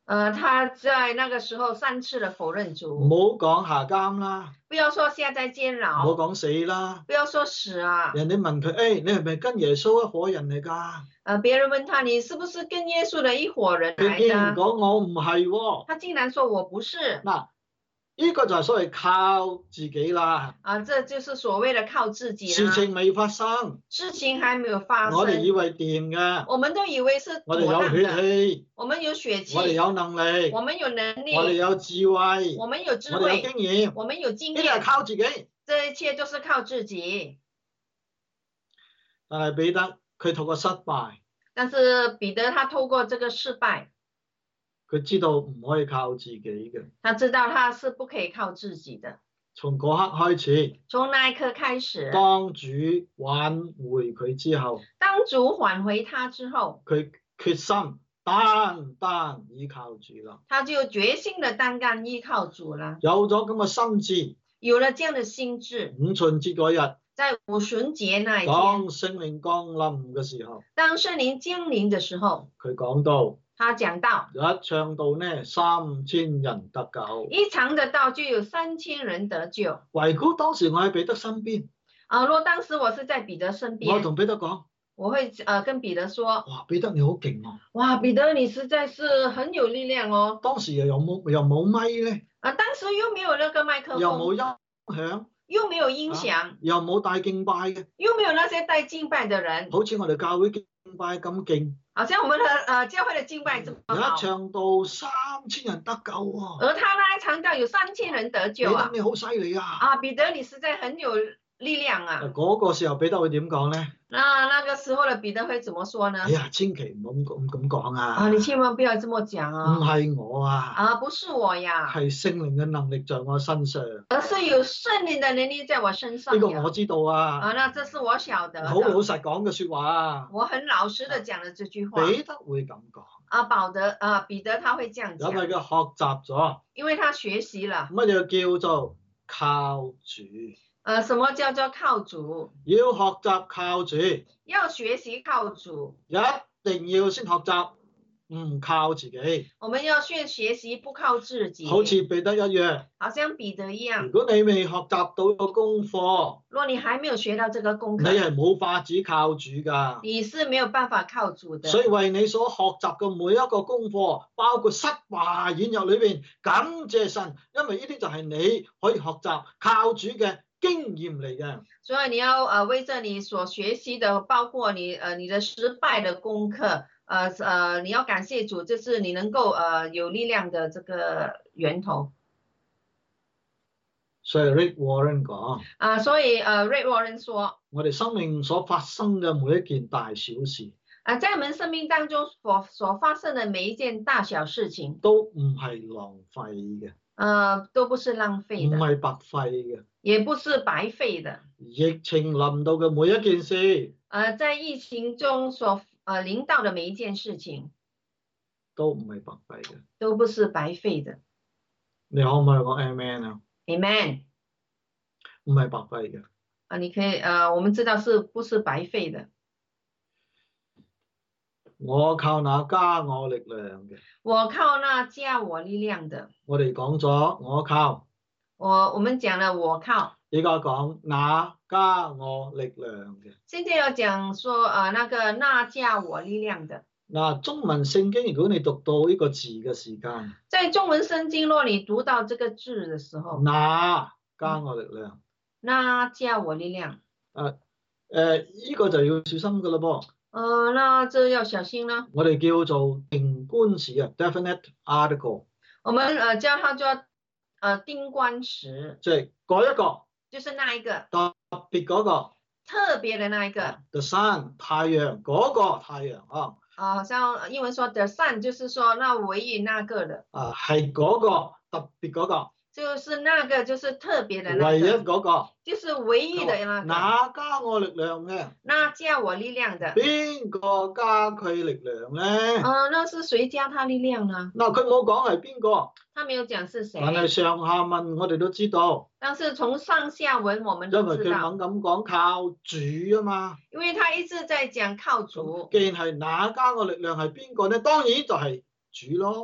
他在那個時候3次的否認主。 唔好講下監啦， 不要說下在監牢。 唔好講死啦。 不要說死啊。 人哋問佢，誒，你係咪跟耶穌一夥人嚟㗎？ 別人問他，你是不是跟耶穌的一夥人來的？ 佢竟然講我唔係喎。 他竟然說我不是。 嗱，呢個就係所謂靠自己啦。 這就是所謂的靠自己啦。 事情未發生， 事情還沒有發生， 我哋以為掂嘅， 我們都以為是我哋有血氣， 我們有血氣， 我哋有能力， 我們有能力， 我哋有智慧， 我們有智慧， 我哋有經驗， 我們有經驗， 呢啲係靠自己。 這一切都是靠自己。 但係彼得佢透過失敗， 但是彼得他透過這個失敗， 佢知道唔可以靠自己嘅。 他知道他是不可以靠自己的。 從嗰刻開始， 從那一刻開始， 當主挽回佢之後， 當主挽回他之後， 佢決心單單依靠主啦。 他就決心的單單依靠主啦。 有咗咁嘅心志， 有了這樣的心志。 五旬節嗰日， 在五旬節那一天， 當聖靈降臨嘅時候， 當聖靈降臨的時候， 佢講到， 他講到， 一唱到呢3000人得救， 一唱得到就有3000人得救。 唯估當時我喺彼得身邊， 若當時我是在彼得身邊， 我同彼得講， 我會跟彼得說， 哇，彼得你好勁哦！ 哇，彼得你實在是很有力量哦。 當時又冇咪咧， 當時又沒有那個麥克風， 又冇音響， 又沒有音響， 又冇帶敬拜嘅， 又沒有那些帶敬拜的人， 好似我哋教會敬拜咁勁， 好像我們的教會的敬拜這麼好， 一唱到3000人得救喎， 而他那一唱到有3000人得救啊！ 彼得你好犀利啊！ 彼得你實在很有力量啊！ 嗰個時候彼得會點講咧？ 那個時候的彼得會怎麼說呢？ 哎呀，千祈唔好咁講啊！ 你千萬不要這麼講啊！ 唔係我啊！ 不是我呀！ 係聖靈嘅能力在我身上， 而是有聖靈的能力在我身上。 呢個我知道啊！ 那這是我曉得。 好老實講嘅說話啊！ 我很老實的講了這句話。 彼得會咁講。 彼得他會這樣講。 因為佢學習咗。 因為他學習了。 乜嘢叫做靠主？ 什麼叫做靠主？ 要學習靠主。 要學習靠主。 一定要先學習唔靠自己。 我們要先學習不靠自己。 好似彼得一樣。 好像彼得一樣。 如果你未學習到個功課， 若你還沒有學到這個功課， 你係冇法子靠主㗎。 你是沒有辦法靠主的。 所以為你所學習嘅每一個功課，包括失敗演繹裏邊，感謝神，因為呢啲就係你可以學習靠主嘅經驗嚟嘅。 所以你要為着你所學習的，包括你的失敗的功課，你要感謝主，這是你能夠有力量的這個源頭。 所以 Rick Warren 講， 所以Rick Warren 說， 我哋生命所發生嘅每一件大小事， 在我們生命當中所發生的每一件大小事情， 都唔係浪費嘅， 都不是浪費的， 唔係白費嘅， 也不是白費的。 疫情臨到嘅每一件事， 在疫情中所臨到的每一件事情， 都唔係白費嘅， 都不是白費的。 你可唔可以講 Amen 啊？ Amen， 唔係白費嘅。 你可以我們知道是不是白費的？ 我靠那加我力量嘅。 我靠那加我力量的。 我哋講咗我靠。 我們講了我靠。 依家講那加我力量嘅。 現在要講說那個那加我力量的。 嗱，中文聖經如果你讀到呢個字嘅時間， 在中文聖經若你讀到這個字的時候， 那加我力量， 那加我力量， 呢個就要小心噶啦噃。 那這要小心啦。 我哋叫做定冠詞啊 ，definite article。 我們叫它做定冠詞， 即係嗰一個， 就是那一個特別嗰個， 特別的那一個。 The sun 太陽嗰個太陽啊。 好像英文說 the sun 就是說那唯一那個的。 係嗰個特別嗰個。 就是那個，就是特別的那個。 唯一嗰個。 就是唯一的那個。 那加我力量嘅。 那加我力量的。 邊個加佢力量咧？ 那是誰加他力量呢？ 嗱，佢冇講係邊個。 他沒有講是誰。 但係上下文我哋都知道。 但是從上下文我們都知道。 因為佢猛咁講靠主啊嘛。 因為他一直在講靠主。 既然係那加我力量係邊個咧？當然就係主咯。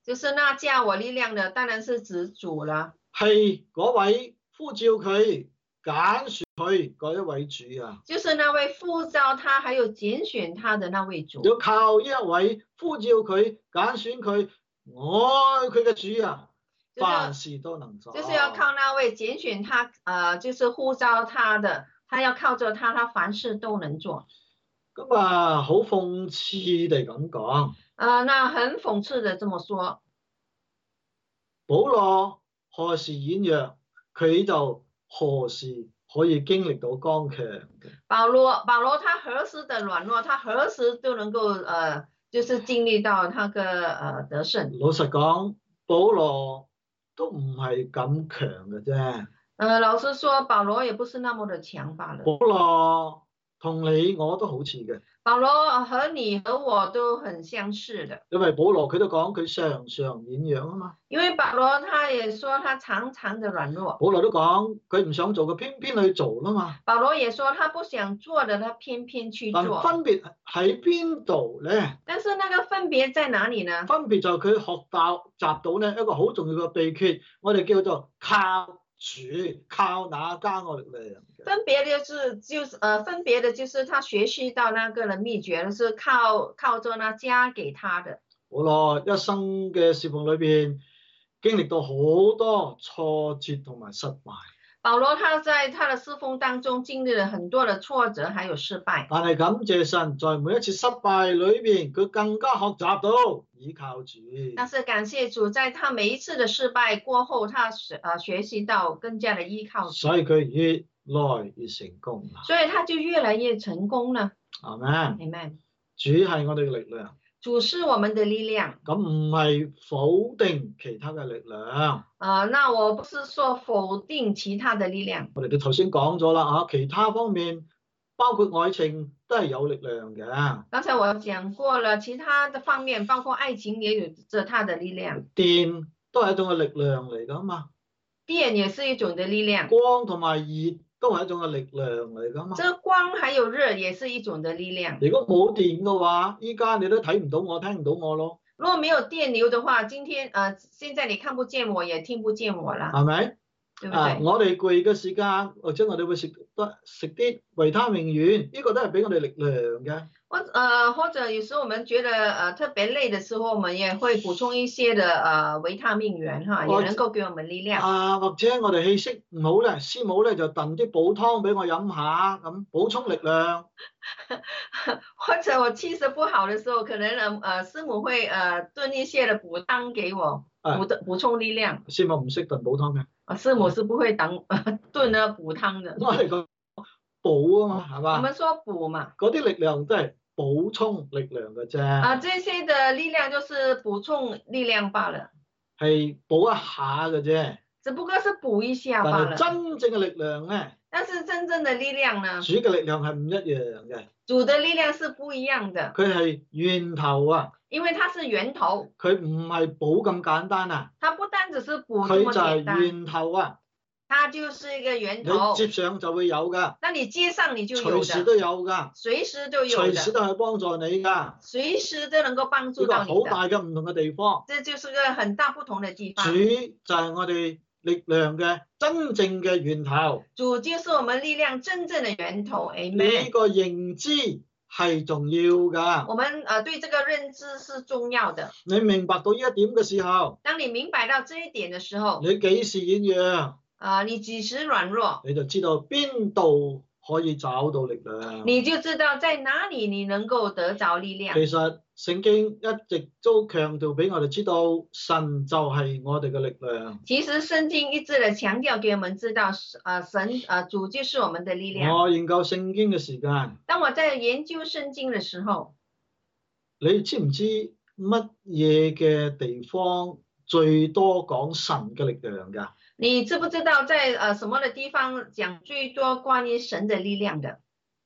就是那加我力量的，當然是指主啦。 係嗰位呼召佢、揀選佢嗰一位主啊。 就是那位呼召他，還有揀選他的那位主。 要靠一位呼召佢、揀選佢、愛佢嘅主啊，凡事都能做。 就是要靠那位揀選他，就是呼召他的，他要靠着他，他凡事都能做。 咁啊，好諷刺地咁講。 那很諷刺的這麼說。 保羅何時軟弱，佢就何時可以經歷到剛強嘅。 保羅他何時的軟弱，他何時都能夠就是經歷到他個得勝。 老實講，保羅都唔係咁強嘅啫。 老實說，保羅也不是那麼的強罷了。 保羅同你我都好似嘅。 保羅和你和我都很相似的。 因為保羅佢都講佢常常軟弱啊嘛。 因為保羅他也說他常常的軟弱。 保羅都講佢唔想做嘅偏偏去做啦嘛。 保羅也說他不想做的，他偏偏去做。 但分別喺邊度咧？ 但是那個分別在哪裡呢？ 分別就係佢學習到咧一個好重要嘅秘訣，我哋叫做靠主，靠那加我力量。 分別的就是他學習到那個的秘訣，就是靠着那加給他的。 保羅一生嘅侍奉裏邊經歷到好多挫折同埋失敗。 保羅他在他的侍奉當中經歷了很多的挫折還有失敗。 但係感謝神，在每一次失敗裏邊，佢更加學習到依靠主。 但是感謝主，在他每一次的失敗過後，他學習到更加的依靠主。 所以佢越來越成功啦。 所以他就越來越成功啦。 阿們。 Amen。 主係我哋嘅力量。 主是我們的力量。 咁唔係否定其他嘅力量。 那我不是說否定其他的力量。 我哋都頭先講咗啦，其他方面包括愛情都係有力量嘅。 剛才我講過了，其他的方面包括愛情也有着它的力量。 電都係一種嘅力量嚟噶嘛。 電也是一種的力量。 光同埋熱都係一種嘅力量嚟噶嘛。 這光還有熱也是一種的力量。 如果冇電嘅話，依家你都睇唔到我，聽唔到我咯。 如果沒有電流的話，現在你看不見我，也聽不見我啦。 係咪？ 對不對？ 我哋攰嘅時間，或者我哋會食啲維他命丸，呢個都係俾我哋力量嘅。 或者有時候我們覺得特別累的時候，我們也會補充一些的維他命丸哈，也能夠給我們力量。 或者我哋氣息唔好咧，師母咧就燉啲補湯俾我飲下，咁補充力量。 或者我氣色不好的時候，可能師母會燉一些的補湯給我，補充力量。 師母唔識燉補湯嘅。 師母是不會燉補湯的。 我係講補啊嘛，係嘛？ 我們說補嘛。 嗰啲力量都係補充力量嘅啫。 這些的力量就是補充力量罷了。 係補一下嘅啫。 只不過是補一下罷了。 但係真正嘅力量咧？ 但是真正的力量呢？ 主嘅力量係唔一樣嘅。 主的力量是不一樣的。 佢係源頭啊。 因為它是源頭。 佢唔係補咁簡單啊。 它不單只是補這麼簡單。佢就係源頭啊。 它就是一個源頭。 你接上就會有㗎。 那你接上你就有的。隨時都有㗎。 隨時都有的。 隨時都係幫助你㗎。 隨時都能夠幫助到你的。 呢個好大嘅唔同嘅地方。 這就是個很大不同的地方。 主就係我哋力量嘅真正嘅源頭。 主就是我們力量真正的源頭。Amen。 呢個認知係重要㗎。 我們對這個認知是重要的。 你明白到呢一點嘅時候， 當你明白到這一點的時候， 你幾時軟弱？ 你幾時軟弱？ 你就知道邊度可以找到力量。 你就知道在哪裡你能夠得着力量。 其實聖經一直都強調俾我哋知道，神就係我哋嘅力量。 其實聖經一直的強調給我們知道，主就是我們的力量。 我研究聖經嘅時間， 當我在研究聖經的時候， 你知唔知乜嘢嘅地方最多講神嘅力量㗎？ 你知不知道在什麼的地方講最多關於神的力量的？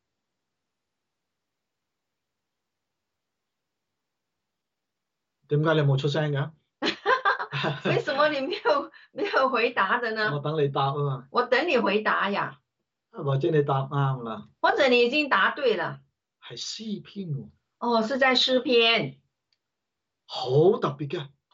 點解你冇出聲嘅？ 為什麼你沒有回答的呢？ 我等你答啊嘛。 我等你回答呀。 或者你答啱啦。 或者你已經答對了。 係詩篇喎。 哦，是在詩篇。 好特別嘅。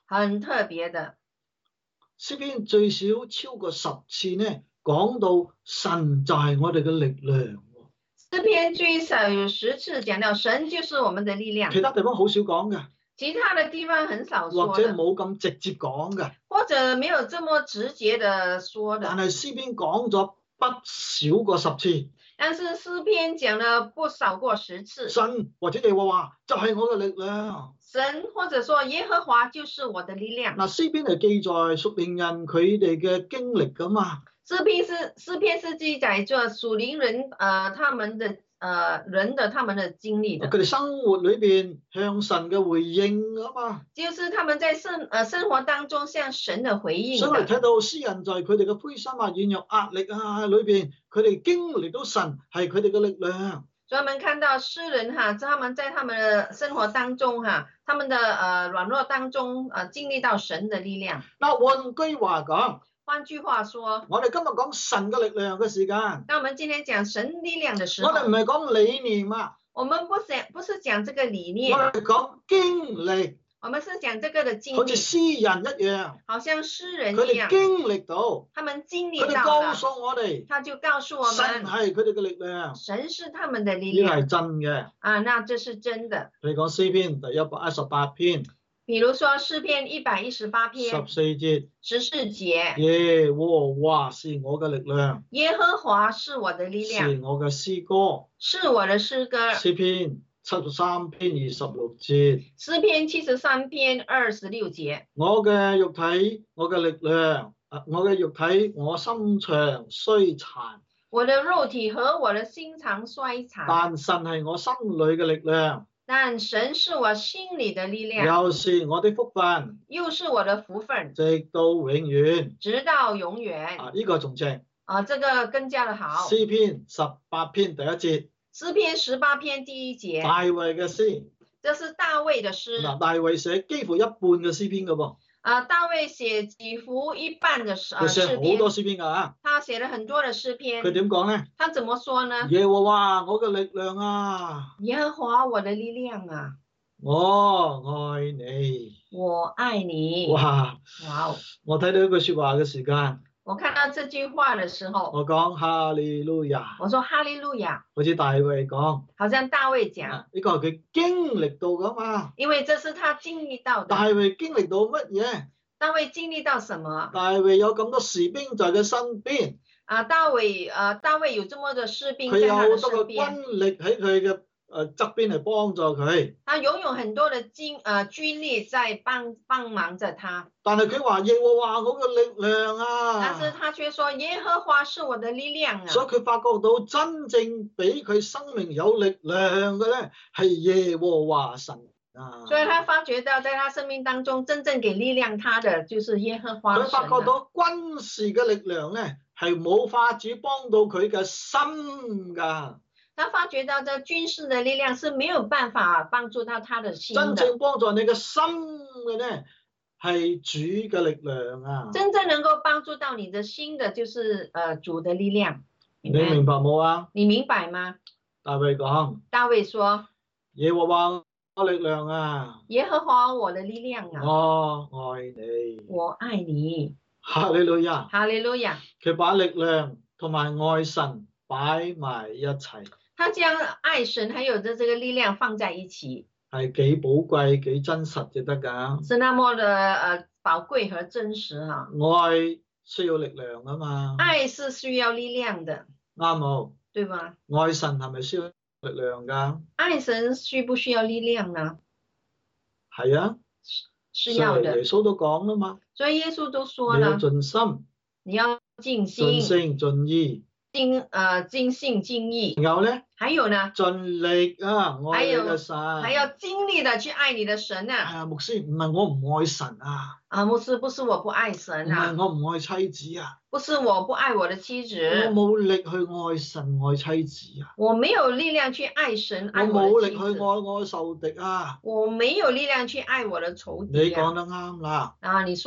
很特別的。 詩篇最少超過10次呢，講到神就係我哋嘅力量。 詩篇最少有10次講到神就是我們的力量。 其他地方好少講嘅。 其他的地方很少說的。 或者冇咁直接講嘅。 或者沒有這麼直接的說的。 但係詩篇講咗不少過10次。 但是詩篇講了不少過10次。 神或者耶和華就係我嘅力量。 神或者說耶和華就是我的力量。 嗱，詩篇係記載屬靈人佢哋嘅經歷噶嘛。詩篇是記載咗屬靈人他們的經歷的。 佢哋生活裏邊向神嘅回應啊嘛。 就是他們在生活當中向神的回應。 所以我哋睇到詩人在佢哋嘅灰心啊、軟弱、壓力啊裏邊，佢哋經歷到神係佢哋嘅力量。 所以我們看到詩人他們在他們的生活當中他們的軟弱當中經歷到神的力量。 嗱，換句話講。 換句話說， 我哋今日講神嘅力量嘅時間。 當我們今天講神力量的時候， 我哋唔係講理念啊。 我們不是講這個理念。 我哋講經歷。 我們是講這個的經歷。 好似詩人一樣。 好像詩人一樣。 佢哋經歷到。 他們經歷到。 佢哋告訴我哋。 他就告訴我們。 神係佢哋嘅力量。 神是他們的力量。 呢係真嘅。 那這是真的。 你講詩篇第118篇。 比如說詩篇118篇 14節 ，14節， 耶和華是我嘅力量， 耶和華是我的力量， 是我嘅詩歌， 是我的詩歌。 詩篇73篇26節， 詩篇73篇26節， 我嘅肉體，我嘅力量，我嘅肉體，我心腸衰殘， 我的肉體和我的心腸衰殘， 但神係我心裏嘅力量。 但神是我心裏的力量， 又是我的福分， 又是我的福分， 直到永遠， 直到永遠。 呢個仲正。 這個更加的好。 詩篇18篇第1節， 詩篇18篇第1節， 大衛嘅詩， 這是大衛的詩。 大衛寫幾乎一半嘅詩篇㗎噃。 大衛寫幾乎一半的詩篇， 佢寫好多詩篇㗎。 他寫了很多的詩篇。 佢點講呢？ 他怎麼說呢？ 耶和華我嘅力量啊！ 耶和華我的力量啊！ 我愛你。 我愛你。 哇！我睇到一句說話嘅時間。 我看到這句話的時候， 我講哈利路亞。 我說哈利路亞。 好似大衛講。 好像大衛講。 呢個係佢經歷到㗎嘛。 因為這是他經歷到的。 大衛經歷到乜嘢？ 大衛經歷到什麼？ 大衛有咁多士兵在佢身邊。 大衛有這麼多士兵在他的身邊。 佢有好多嘅軍力喺佢嘅側邊嚟幫助佢。 他擁有很多的軍力在幫忙着他。 但係佢話耶和華我嘅力量啊。 但是他卻說耶和華是我的力量啊。 所以佢發覺到真正俾佢生命有力量嘅咧，係耶和華神啊。 所以他發覺到在他生命當中真正給力量他的就是耶和華神啊。 佢發覺到軍事嘅力量咧係冇法子幫到佢嘅心㗎。 他發覺到這軍事的力量是沒有辦法幫助到他的心的。 真正幫助你嘅心嘅咧係主嘅力量啊！ 真正能夠幫助到你的心的，就是主的力量。 你明白冇啊？ 你明白嗎？ 大衛講。 大衛說： 耶和華我力量啊！ 耶和華我的力量啊！ 我愛你。 我愛你。 哈利路亞。 哈利路亞。 佢把力量同埋愛神擺埋一齊。 他將愛神還有這個力量放在一起， 係幾寶貴幾真實就得㗎。 是那麼的寶貴和真實啊！ 愛需要力量啊嘛。 愛是需要力量的。 啱冇？ 對吧？ 愛神係咪需要力量㗎？ 愛神需不需要力量呢？ 係啊， 是要的。 耶穌都講啦嘛。 所以耶穌都說了， 你要盡心， 你要盡心， 盡性盡意。 盡心盡意，還有呢？ 盡力啊，愛你嘅神， 還要盡力的去愛你的神啊！ 牧師，唔係我唔愛神啊！ 牧師，不是我不愛神啊！ 唔係我唔愛妻子啊！ 不是我不愛我的妻子， 我冇力去愛神愛妻子啊！ 我沒有力量去愛神愛我的妻子， 我冇力去愛我仇敵啊！ 我沒有力量去愛我的仇敵。 你講得啱啦！ 你說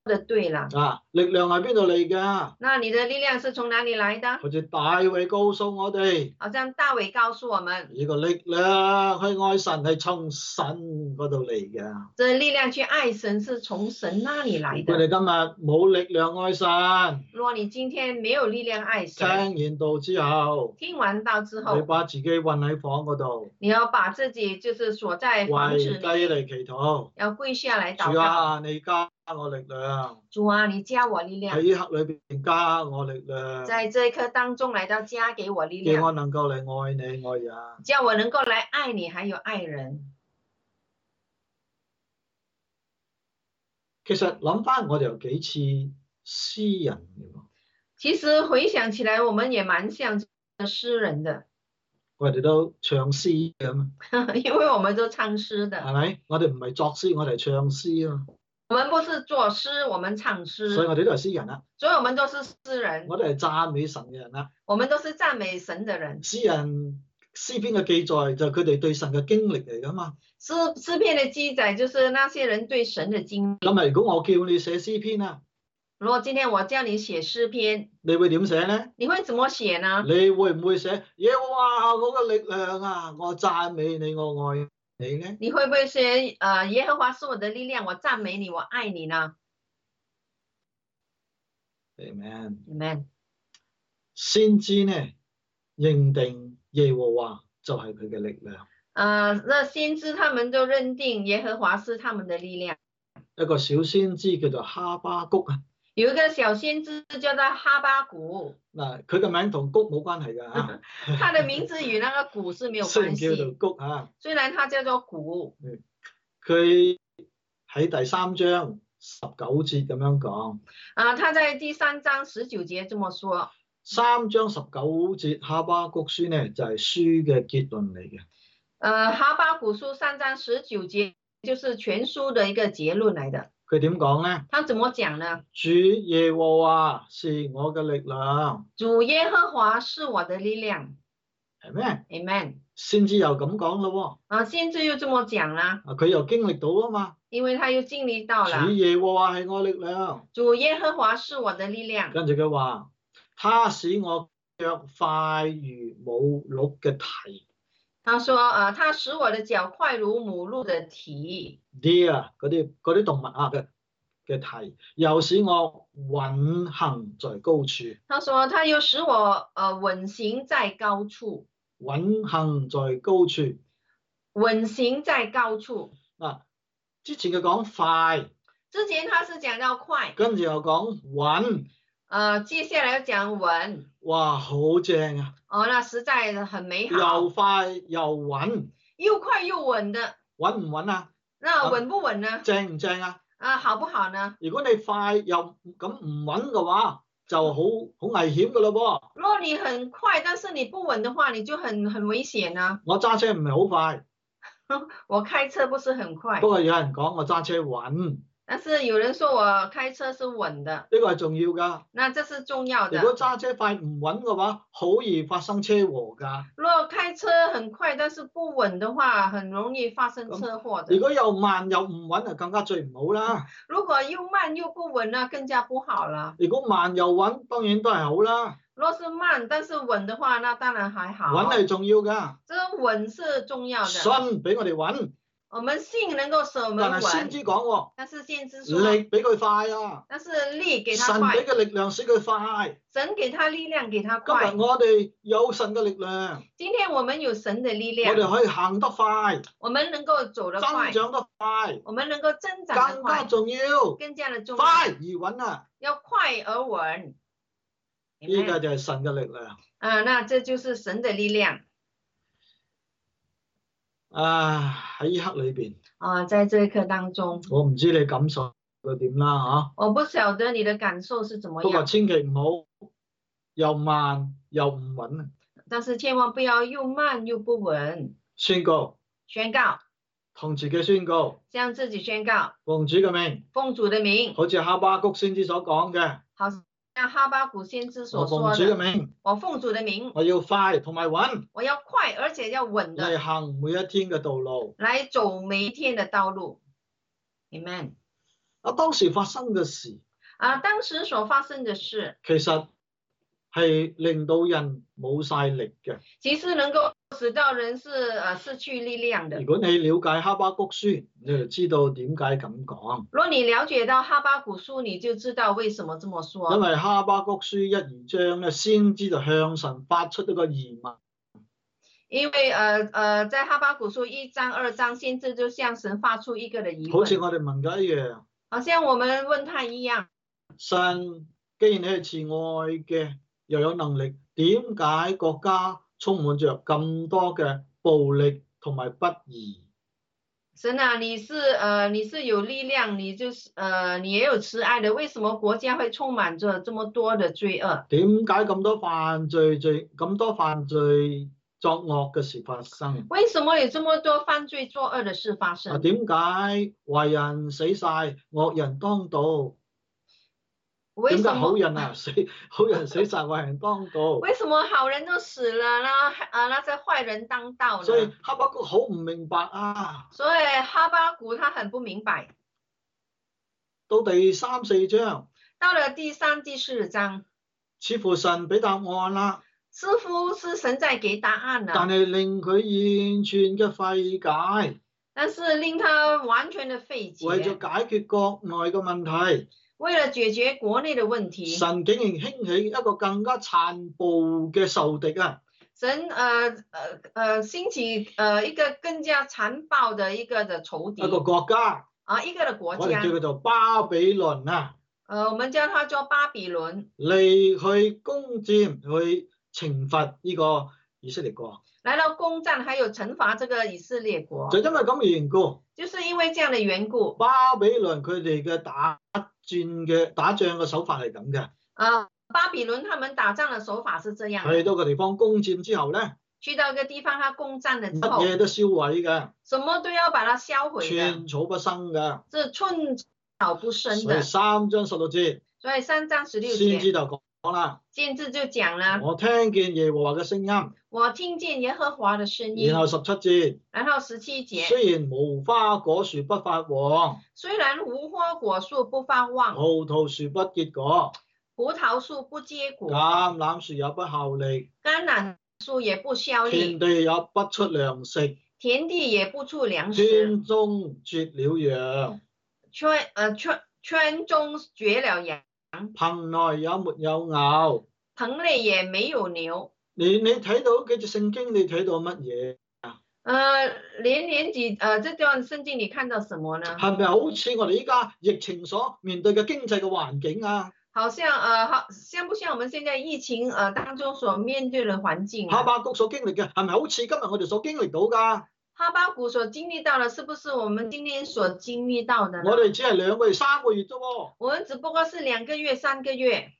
的對啦。 力量係邊度嚟㗎？ 那你的力量是從哪裡來的？ 好似大衛告訴我哋， 好像大衛告訴我們， 呢個力量去愛神係從神嗰度嚟嘅。 這力量去愛神是從神那裡來的。 佢哋今日冇力量愛神。 如果你今天沒有力量愛神， 聽完道之後， 聽完道之後， 你把自己困喺房嗰度， 你要把自己就是鎖在房子裡， 跪低嚟祈禱， 要跪下來禱告。 主啊，你加我力量。 主啊，你加我力量。 喺呢刻裏邊加我力量。 在這一刻當中來到加給我力量。 叫我能夠嚟愛你愛人。 叫我能夠來愛你，還有愛人。 其實諗翻我哋有幾似詩人嘅喎。 其實回想起來，我們也蠻像詩人的。 我哋都唱詩嘅嘛。 因為我們都唱詩的。 係咪？我哋唔係作詩，我哋係唱詩啊。 我們不是作詩，我們唱詩。 所以我哋都係詩人啦。 所以我們都是詩人。 我哋係讚美神嘅人啦。 我們都是讚美神嘅人。 詩人詩篇嘅記載就係佢哋對神嘅經歷嚟噶嘛。 詩篇嘅記載就是那些人對神嘅經歷。 咁如果我叫你寫詩篇啊？ 如果今天我叫你寫詩篇， 你會點寫呢？ 你會怎麼寫呢？ 你會唔會寫耶和華我嘅力量啊？我讚美你，我愛你呢？ 你會不會寫耶和華是我的力量，我讚美你，我愛你呢？ Amen。先知呢認定耶和華就係佢嘅力量。 那先知他們都認定耶和華是他們的力量。 一個小先知叫做哈巴谷啊。有一個小先知叫做哈巴谷。 嗱，佢嘅名同谷冇關係㗎嚇。 他的名字與那個谷是沒有關係。 雖然叫做谷嚇。 雖然他叫做谷。 佢喺第3章19節咁樣講。 他在第3章19節這麼說。 3章19節哈巴谷書呢就係書嘅結論嚟嘅。 哈巴谷書3章19節就是全書的一個結論來的。 佢點講呢？ 他怎麼講呢？ 主耶和華是我嘅力量。 主耶和華是我的力量。 係咩 ？Amen。 先知又咁講咯喎。 先知又這麼講啦。 佢又經歷到啊嘛。 因為他又經歷到了。 主耶和華係我力量。 主耶和華是我的力量。 跟住佢話，他使我腳快如母鹿嘅蹄。 他說他使我的腳快如母鹿的蹄。 啲啊，嗰啲動物啊嘅蹄，又使我穩行在高處。 他說他又使我穩行在高處。 穩行在高處。 穩行在高處。 嗱，之前佢講快。 之前他是講到快。 跟住又講穩。 接下來又講穩。 哇，好正啊！ 那實在很美好。 又快又穩。 又快又穩的。 穩唔穩啊？ 那穩不穩呢？ 正唔正啊？ 好不好呢？ 如果你快又咁唔穩嘅話，就好危險噶咯噃。 如果你很快，但是你不穩的話，你就很危險啊。 我揸車唔係好快。 我開車不是很快。 不過有人講我揸車穩。 但是有人說我開車是穩的。 呢個係重要噶。 那這是重要的。 如果揸車快唔穩嘅話，好易發生車禍噶。 如果開車很快，但是不穩的話，很容易發生車禍的。 如果又慢又唔穩，就更加最唔好啦。 如果又慢又不穩，那更加不好了。 如果慢又穩，當然都係好啦。 如果是慢但是穩的話，那當然還好。 穩係重要噶。 這穩是重要的。 信俾我哋穩。 我們信能夠使我們穩。 但係先知講喎。 但是先知說。 力俾佢快啊。 但是力給他快。 神俾嘅力量使佢快。 神給他力量，給他快。 今日我哋有神嘅力量。 今天我們有神的力量。 我哋可以行得快。 我們能夠走得快。 增長得快。 我們能夠增長得快。 更加重要。 更加的重要。 快而穩啊。 要快而穩。 呢個就係神嘅力量。 那這就是神的力量。 喺呢刻裏邊。 在這一刻當中。 我唔知你感受到點啦嚇。 我不曉得你的感受是怎麼樣。 不過千祈唔好又慢又唔穩啊。 但是千萬不要又慢又不穩。 宣告。 宣告。 同自己宣告。 向自己宣告。 奉主嘅名。 奉主的名。 好似哈巴谷先知所講嘅。 好像哈巴谷先知所說的。 我奉主嘅名。 我奉主的名。 我要快同埋穩。 我要快而且要穩的。 嚟行每一天嘅道路。 來走每一天的道路。Amen。 當時發生嘅事， 當時所發生嘅事， 其實係令到人冇晒力嘅。 其實能夠使到人是失去力量的。 如果你了解哈巴谷書，你就知道點解咁講。 如果你了解到哈巴谷書，你就知道為什麼這麼說。 因為哈巴谷書1、2章咧，先知就向神發出一個疑問。 因為在哈巴谷書1章、2章，先知就向神發出一個的疑問。 好似我哋問嘅一樣。 好像我們問他一樣。 神，既然你係慈愛嘅，又有能力，點解國家充滿着咁多嘅暴力同埋不義？ 神啊，你是有力量，你也有慈愛的，為什麼國家會充滿着這麼多的罪惡？ 點解咁多犯罪作惡嘅事發生？ 為什麼有這麼多犯罪作惡的事發生？ 點解壞人死晒，惡人當道？點解好人死晒，壞人當道？ 為什麼好人都死了，那些壞人當道呢？ 所以哈巴谷好唔明白啊！ 所以哈巴谷他很不明白。 到第3、4章， 到了第3、第4章， 似乎神俾答案啦。 似乎是神在給答案啦。 但係令佢完全嘅廢解。 但是令他完全的廢解。 為咗解決國內嘅問題。 為了解決國內的問題。 神竟然興起一個更加殘暴嘅仇敵啊！ 神興起一個更加殘暴的一個的仇敵。 一個國家。 一個的國家。 我哋叫佢做巴比倫啊。 我們叫它做巴比倫。 嚟去攻佔去懲罰呢個以色列國， 來到攻佔，還有懲罰這個以色列國， 就因為咁嘅緣故， 就是因為這樣的緣故， 巴比倫佢哋嘅打仗嘅手法係咁嘅。 巴比倫他們打仗嘅手法是這樣。 去到個地方攻佔之後咧， 去到個地方，他攻佔了之後， 乜嘢都燒毀嘅， 什麼都要把它銷毀， 寸草不生嘅， 是寸草不生的。 所以3章16節， 所以3章16節， 先知就講啦， 先知就講啦， 我聽見耶和華嘅聲音， 我聽見耶和華的聲音。 然後17節， 然後17節， 雖然無花果樹不發旺， 雖然無花果樹不發旺， 葡萄樹不結果， 葡萄樹不結果， 橄欖樹也不效力， 橄欖樹也不效力， 田地也不出糧食， 田地也不出糧食， 圈中絕了羊， 圈中絕了羊， 棚內也沒有牛， 棚內也沒有牛。 你睇到幾隻聖經？你睇到乜嘢？ 這段聖經你看到什麼呢？ 係咪好似我哋依家疫情所面對嘅經濟嘅環境啊？ 好像像不像我們現在疫情當中所面對的環境啊？ 哈巴谷所經歷嘅係咪好似今日我哋所經歷到㗎？ 哈巴谷所經歷到的，是不是我們今天所經歷到的呢？ 我哋只係2個月、3個月啫喎。 我們只不過是2個月、3個月。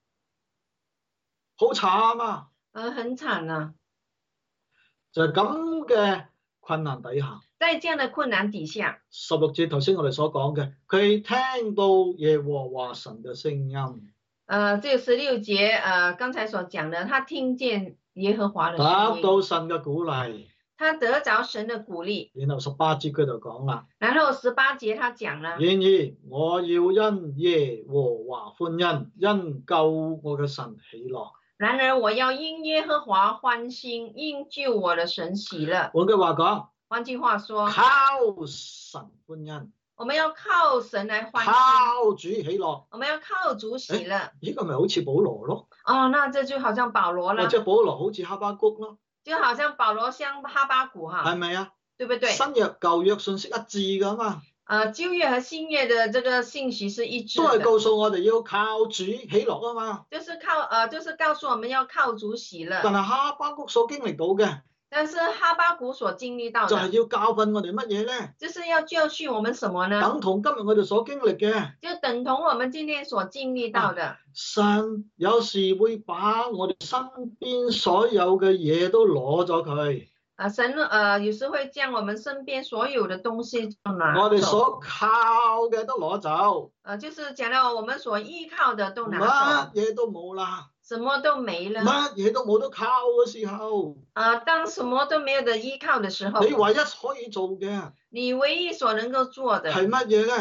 好慘啊！ 很慘啊！ 就係咁嘅困難底下。 在這樣的困難底下。 16節頭先我哋所講嘅，佢聽到耶和華神嘅聲音。 這16節剛才所講的，他聽見耶和華的聲音。 得到神嘅鼓勵。 他得着神的鼓勵。 然後18節佢就講啦。 然後18節他講啦。 然而我要因耶和華歡欣，因救我嘅神喜樂。 然而我要因耶和華歡心，因救我的神喜樂。 換句話講。 換句話說。 靠神歡欣。 我們要靠神來歡心。 靠主喜樂。 我們要靠主喜樂。 呢個咪好似保羅咯。 那這就好像保羅啦。 或者保羅好似哈巴谷咯。 就好像保羅像哈巴谷哈。 係咪啊？ 對不對？ 新約舊約信息一致噶嘛。 舊約和新約的這個信息是一致的。 都係告訴我哋要靠主喜樂啊嘛。 就是告訴我們要靠主喜樂。 但係哈巴谷所經歷到嘅。 但是哈巴谷所經歷到的。 就係要教訓我哋乜嘢咧？ 就是要教訓我們什麼呢？ 等同今日我哋所經歷嘅。 就等同我們今天所經歷到的。 神有時會把我哋身邊所有嘅嘢都攞咗佢。 神有時會將我們身邊所有的東西都拿走。 我哋所靠嘅都攞走。 就是講到我們所依靠的都拿走。 乜嘢都冇啦。 什麼都沒了。 乜嘢都冇得靠嘅時候。 當什麼都沒有得依靠的時候。 你唯一可以做嘅。 你唯一所能夠做的。 係乜嘢咧？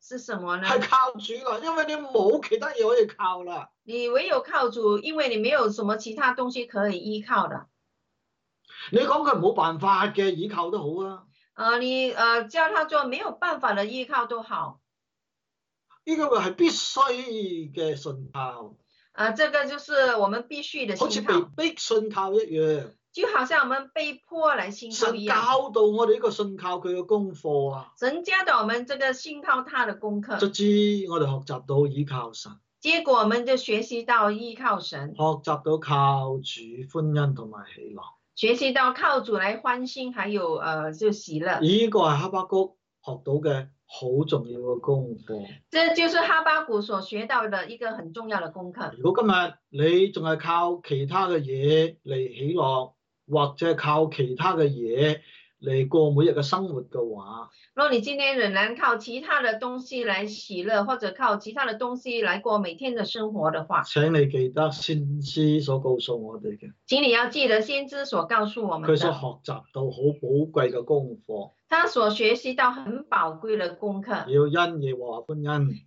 是什麼呢？ 係靠主啦，因為你冇其他嘢可以靠啦。 你唯有靠主，因為你沒有什麼其他東西可以依靠的。 你講佢冇辦法嘅依靠都好啊。 你叫他做沒有辦法的依靠都好。 呢個係必須嘅信靠。 這個就是我們必須的信靠。好似被逼信靠一樣。 就好像我們被迫來信靠一樣。 神教導我哋呢個信靠佢嘅功課啊。 神教導我們這個信靠他的功課。 卒之我哋學習到依靠神。 結果我們就學習到依靠神。 學習到靠主歡欣同埋喜樂。 學習到靠主來歡欣，還有就喜樂。 呢個係哈巴谷學到嘅好重要嘅功課。 這就是哈巴谷所學到的一個很重要的功課。 如果今日你仲係靠其他嘅嘢嚟喜樂，或者係靠其他嘅嘢嚟過每日嘅生活嘅話， 如果你今天仍然靠其他的東西來喜樂，或者靠其他的東西來過每天的生活的話， 請你記得先知所告訴我哋嘅。 請你要記得先知所告訴我們的。 佢所學習到好寶貴嘅功課。 他所學習到很寶貴的功課。 要因耶和華歡欣。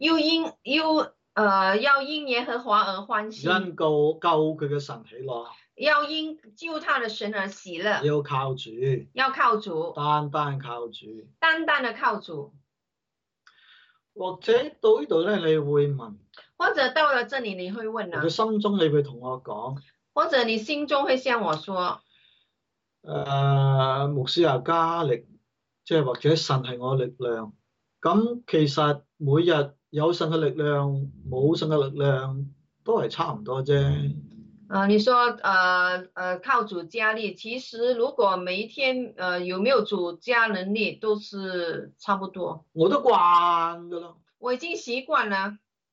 要因耶和華而歡喜。 因救佢嘅神喜樂。 要因救他的神而喜樂。 要靠主。 要靠主。 單單靠主。 單單的靠主。 或者到呢度咧，你會問。 或者到了這裡你會問啊。 或者心中你會同我講。 或者你心中會向我說。 牧師啊，加力，即係或者神係我力量。咁其實每日有神嘅力量，冇神嘅力量都係差唔多啫。 你說靠主加力，其實如果每一天有沒有主加能力，都是差不多。 我都慣噶啦。 我已經習慣了。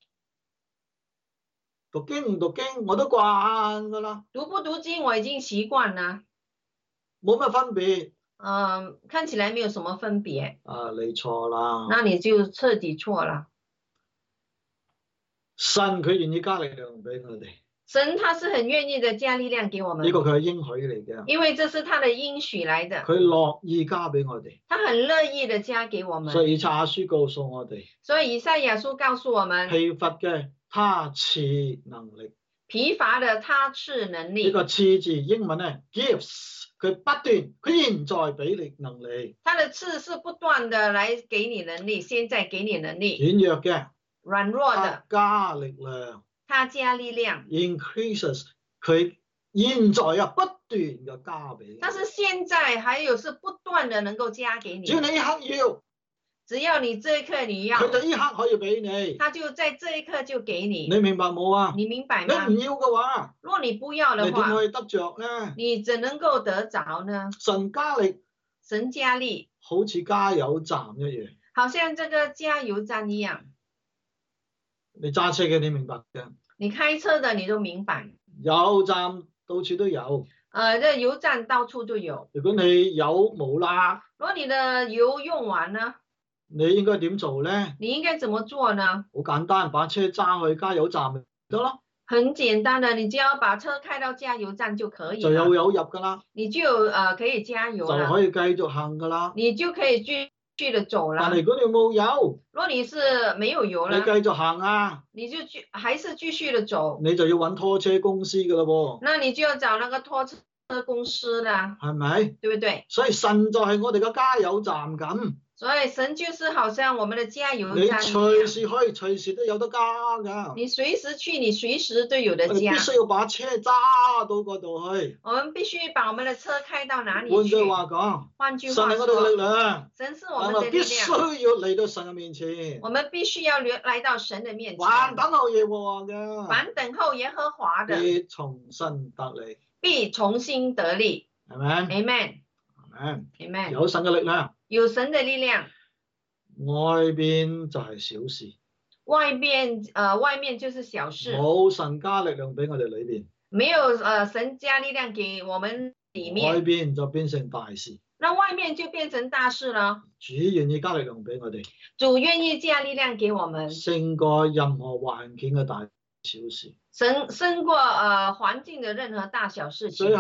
讀經唔讀經，我都慣噶啦。 讀不讀經，我已經習慣了。 冇乜分別。 看起來沒有什麼分別。 你錯啦。 那你就徹底錯了。 神佢願意加力量俾我哋。 神他是很願意的加力量給我們。 呢個佢係應許嚟嘅。 因為這是他的應許來的。 佢樂意加俾我哋。 他很樂意的加給我們。 所以以賽亞書告訴我哋。 所以以賽亞書告訴我們。 疲乏嘅他賜能力。 疲乏的他賜能力。 呢個賜字英文咧 gives， 佢不斷，佢現在俾你能力。 他的賜是不斷的來給你能力，現在給你能力。 軟弱嘅。 軟弱的。 加力量。 他加力量 increases， 佢現在不斷嘅加俾你。 但是現在還有是不斷的能夠加給你。 只要你一刻要， 只要你這一刻你要， 佢就一刻可以俾你。 他就在這一刻就給你。 你明白冇啊？ 你明白嗎？ 你唔要嘅話， 如果你不要的話， 你點可以得着呢？ 你怎能夠得着呢？ 神加力， 神加力， 好似加油站一樣。 好像這個加油站一樣。 你揸車嘅，你明白嘅。 你開車的你都明白。 油站到處都有。 這油站到處都有。 如果你油冇啦， 如果你的油用完呢？ 你應該點做咧？ 你應該怎麼做呢？ 好簡單，把車揸去加油站咪得咯。 很簡單的，你只要把車開到加油站就可以。 就有油入噶啦。 你就可以加油啦。 就可以繼續行噶啦。 你就可以繼續的走啦。 但係如果你冇油， 如果你是沒有油啦， 你繼續行啊， 你就還是繼續的走， 你就要揾拖車公司噶啦噃。 那你就要找那個拖車公司啦， 係咪？ 對不對？ 所以神就係我哋嘅加油站咁。 所以神就是好像我們的加油站。 你隨時去，隨時都有得加噶。 你隨時去，你隨時都有得加。 我哋必須要把車揸到嗰度去。 我們必須把我們的車開到哪裡去？ 換句話講， 換句話說， 神係我哋嘅力量， 神是我們的力量。 必須要嚟到神嘅面前。 我們必須要來到神的面前。 凡等候耶和華嘅， 凡等候耶和華的， 必重新得力。 必重新得力。 係咪 ？Amen。 有神嘅力量。 有神的力量。 外邊就係小事。 外面就是小事。 冇神加力量俾我哋裏邊。 沒有神加力量給我們裏面。 外邊就變成大事。 那外面就變成大事了。 主願意加力量俾我哋。 主願意加力量給我們。 勝過任何環境嘅大小事。 勝過環境的任何大小事情。 最後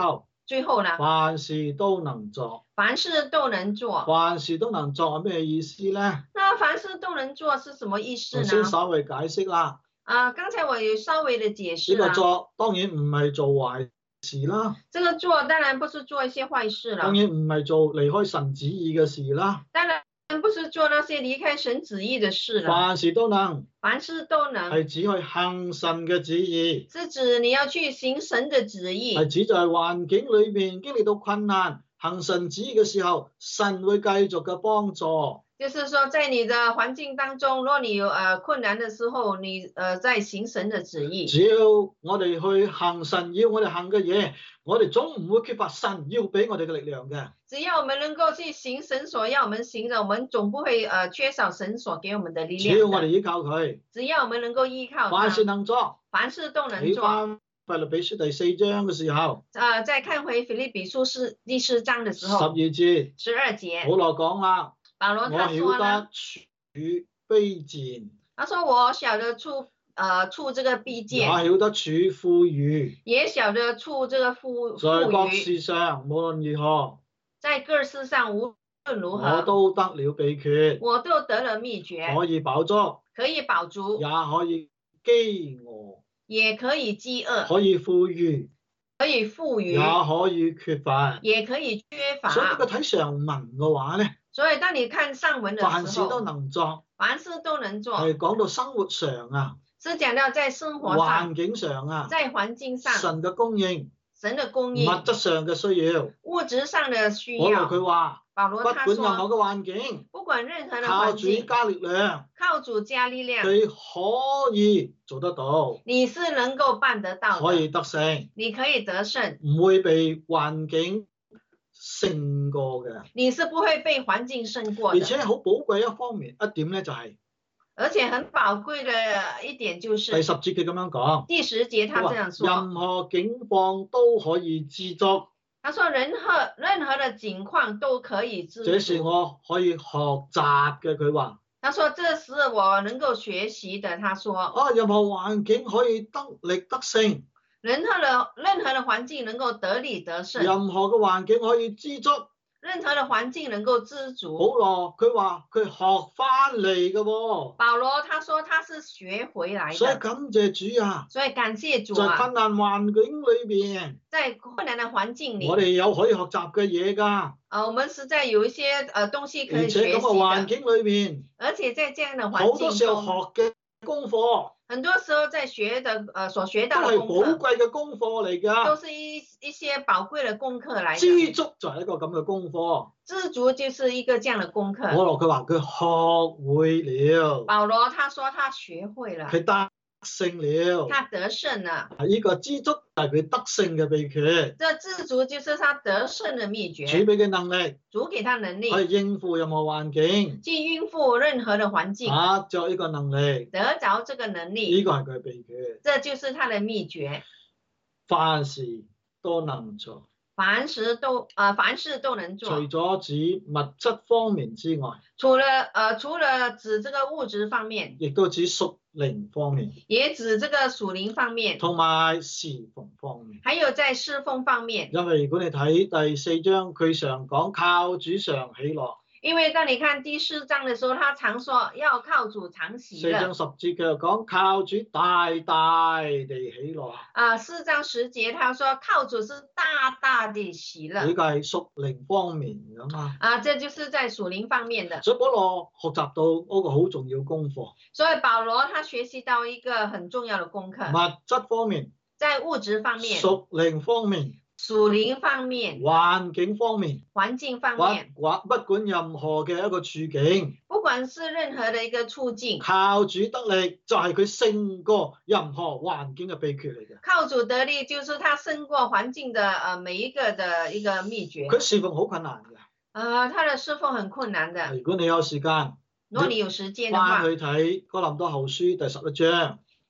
最後呢？ 凡事都能做。 凡事都能做。 凡事都能做係咩意思咧？ 那凡事都能做是什麼意思呢？ 我先稍微解釋啦。 剛才我有稍微的解釋啦。 呢個做當然唔係做壞事啦。 這個做當然不是做一些壞事啦。 當然唔係做離開神旨意嘅事啦。 當然不是做那些離開神旨意的事啦。 凡事都能。 凡事都能。 係指去行神嘅旨意。 是指你要去行神的旨意。 係指在環境裏面經歷到困難，行神旨意嘅時候，神會繼續嘅幫助。 就是說，在你的環境當中，若你有困難的時候，你在行神的旨意。 只要我哋去行神要我哋行嘅嘢，我哋總唔會缺乏神要俾我哋嘅力量嘅。 只要我們能夠去行神所要我們行的，我們總不會缺少神所給我們的力量。 只要我哋依靠佢。 只要我們能夠依靠他。 凡事能做。 凡事都能做。 喺腓立比書第4章嘅時候。 再看回腓立比書第4章嘅時候。 12節。 12節。 保羅講啦。 保羅他說呢， 我曉得處卑賤。 他說我曉得處這個卑賤。 我曉得處富裕。 也曉得處這個富裕。 在各事上無論如何。 在各事上無論如何。 我都得了秘訣。 我都得了秘訣。 可以飽足。 可以飽足。 也可以飢餓。 也可以飢餓。 可以富裕。 可以富裕。 也可以缺乏。 也可以缺乏。 所以呢個睇上文嘅話咧。 所以當你看上文的時候， 凡事都能做， 凡事都能做， 係講到生活上啊， 是講到在生活上、 環境上啊， 在環境上， 神嘅供應， 神的供應， 物質上嘅需要， 物質上的需保羅要。 佢話， 保羅他說， 不管任何嘅環境， 不管任何的環境， 靠主加力量， 靠主加力量， 佢可以做得到， 你是能夠辦得到的， 可以得勝， 你可以得勝， 唔會被環境勝過嘅， 你是不會被環境勝過的， 而且好寶貴一方面一點咧就係， 而且很寶貴的一點就是第10節佢咁樣講， 第10節他這樣說， 任何境況都可以知足， 他說任何的境況都可以知足， 這是我可以學習嘅，佢話， 他說這是我能夠學習的，他說， 任何環境可以得力得勝。 任何的環境能夠得力得勝， 任何嘅環境可以知足， 任何的環境能夠知足。 保羅佢話佢學翻嚟嘅喎。 保羅他說他是學回來的。 所以感謝主啊！ 所以感謝主啊！ 在困難環境裏邊， 在困難的環境裏， 我哋有可以學習嘅嘢㗎。 我們實在有一些東西可以學習的。 而且咁嘅環境裏邊， 而且在這樣的環境中， 好多時候學嘅功課。 很多時候在學的所學到的功課都係寶貴嘅功課嚟㗎， 都是一些寶貴的功課嚟。 知足就係一個咁嘅功課， 知足就是一個這樣的功課。 保羅佢話佢學會了， 保羅他說他學會了， 佢得勝了， 他得勝了。 呢個知足係佢得勝嘅秘訣。 這知足就是他得勝的秘訣。 主俾嘅能力， 主給他能力， 可以應付任何環境， 去應付任何的環境， 得着呢個能力， 得着這個能力， 呢個係佢嘅秘訣。 這就是他的秘訣。 凡事都能做， 凡事都能做。 除咗指物質方面之外， 除了指這個物質方面， 亦都指屬靈方面， 也指這個屬靈方面， 同埋侍奉方面。 還有在侍奉方面。 因為如果你睇第4章，佢常講靠主常喜樂。 因為當你看第4章的時候，他常說要靠主常喜樂。4 章10節佢又講靠主大大地喜樂。 4章10節他說靠主是大大地喜樂。 呢個係屬靈方面㗎嘛。 這就是在屬靈方面的。 所以保羅學習到嗰個好重要功課。 所以保羅他學習到一個很重要的功課。 物質方面。 在物質方面。 屬靈方面。 屬靈方面， 環境方面， 環境方面， 不管任何嘅一個處境， 不管是任何的一個處境， 靠主得力就係佢勝過任何環境嘅秘訣嚟嘅。 靠主得力就是他勝過環境的每一個的一個秘訣。 佢侍奉好困難嘅， 他的侍奉很困難的。 如果你有時間， 如果你有時間的話， 翻去睇哥林多後書第11章。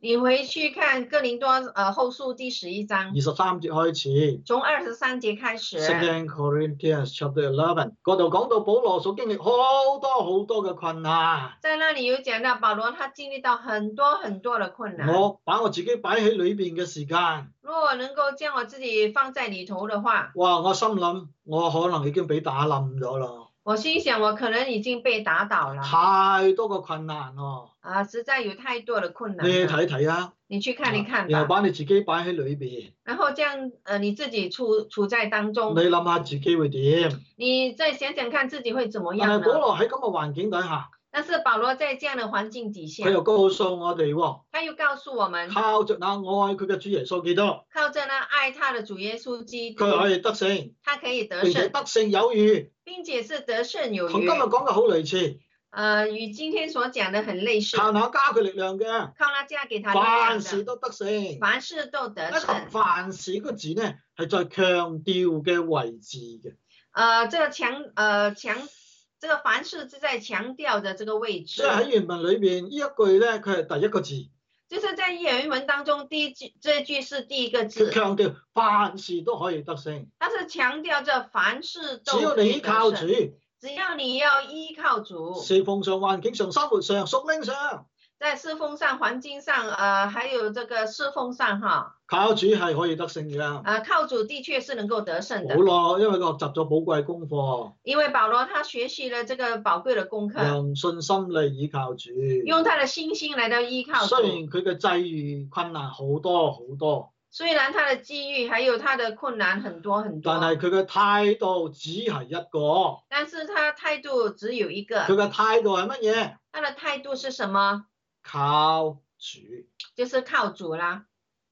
你回去看哥林多後書第11章 23節開始。 從23節開始。 2 Corinthians chapter 11嗰度講到保羅所經歷好多嘅困難。 在那裡有講到保羅他經歷到很多的困難。 我把我自己擺喺裏邊嘅時間， 如果我能夠將我自己放在裡頭的話， 哇！我心諗我可能已經俾打冧咗啦。 我心想我可能已經被打倒了。 太多個困難咯。 實在有太多的困難。 你睇睇啊。 你去看一看吧。 然後把你自己擺喺裏邊。 然後將你自己處在當中。 你諗下自己會點？ 你再想想看自己會怎麼樣呢？ 但係保羅喺咁嘅環境底下。 但是保羅在這樣的環境底下， 佢又告訴我哋喎， 他又告訴我們， 靠着那愛佢嘅主耶穌基督， 靠着那愛他的主耶穌基督， 佢可以得勝， 他可以得勝， 並且得勝有餘， 並且是得勝有餘。 同今日講嘅好類似， 與今天所講的很類似。 靠那加佢力量嘅， 靠那加給他力量的， 凡事都得勝， 凡事都得勝。 凡事個字呢係在強調嘅位置嘅。 這個凡事是在強調的這個位置。 所以喺原文裏邊呢一句咧，佢係第一個字。 就是在原文當中，這句是第一個字。 強調凡事都可以得勝。 它是強調這凡事都可以得勝。 只要你依靠主， 只要你要依靠主。 侍奉上、環境上、生活上、屬靈上。 在侍奉上、環境上，還有這個侍奉上，哈， 靠主係可以得勝嘅。 靠主的確是能夠得勝的。 好咯，因為佢學習咗寶貴功課。 因為保羅他學習了這個寶貴的功課。 用信心嚟依靠主。 用他的信心來到依靠主。 雖然佢嘅際遇困難好多。 雖然他的機遇還有他的困難很多。 但係佢嘅態度只係一個。 但是他態度只有一個。 佢嘅態度係乜嘢？ 他的態度是什麼？ 靠主， 就是靠主啦。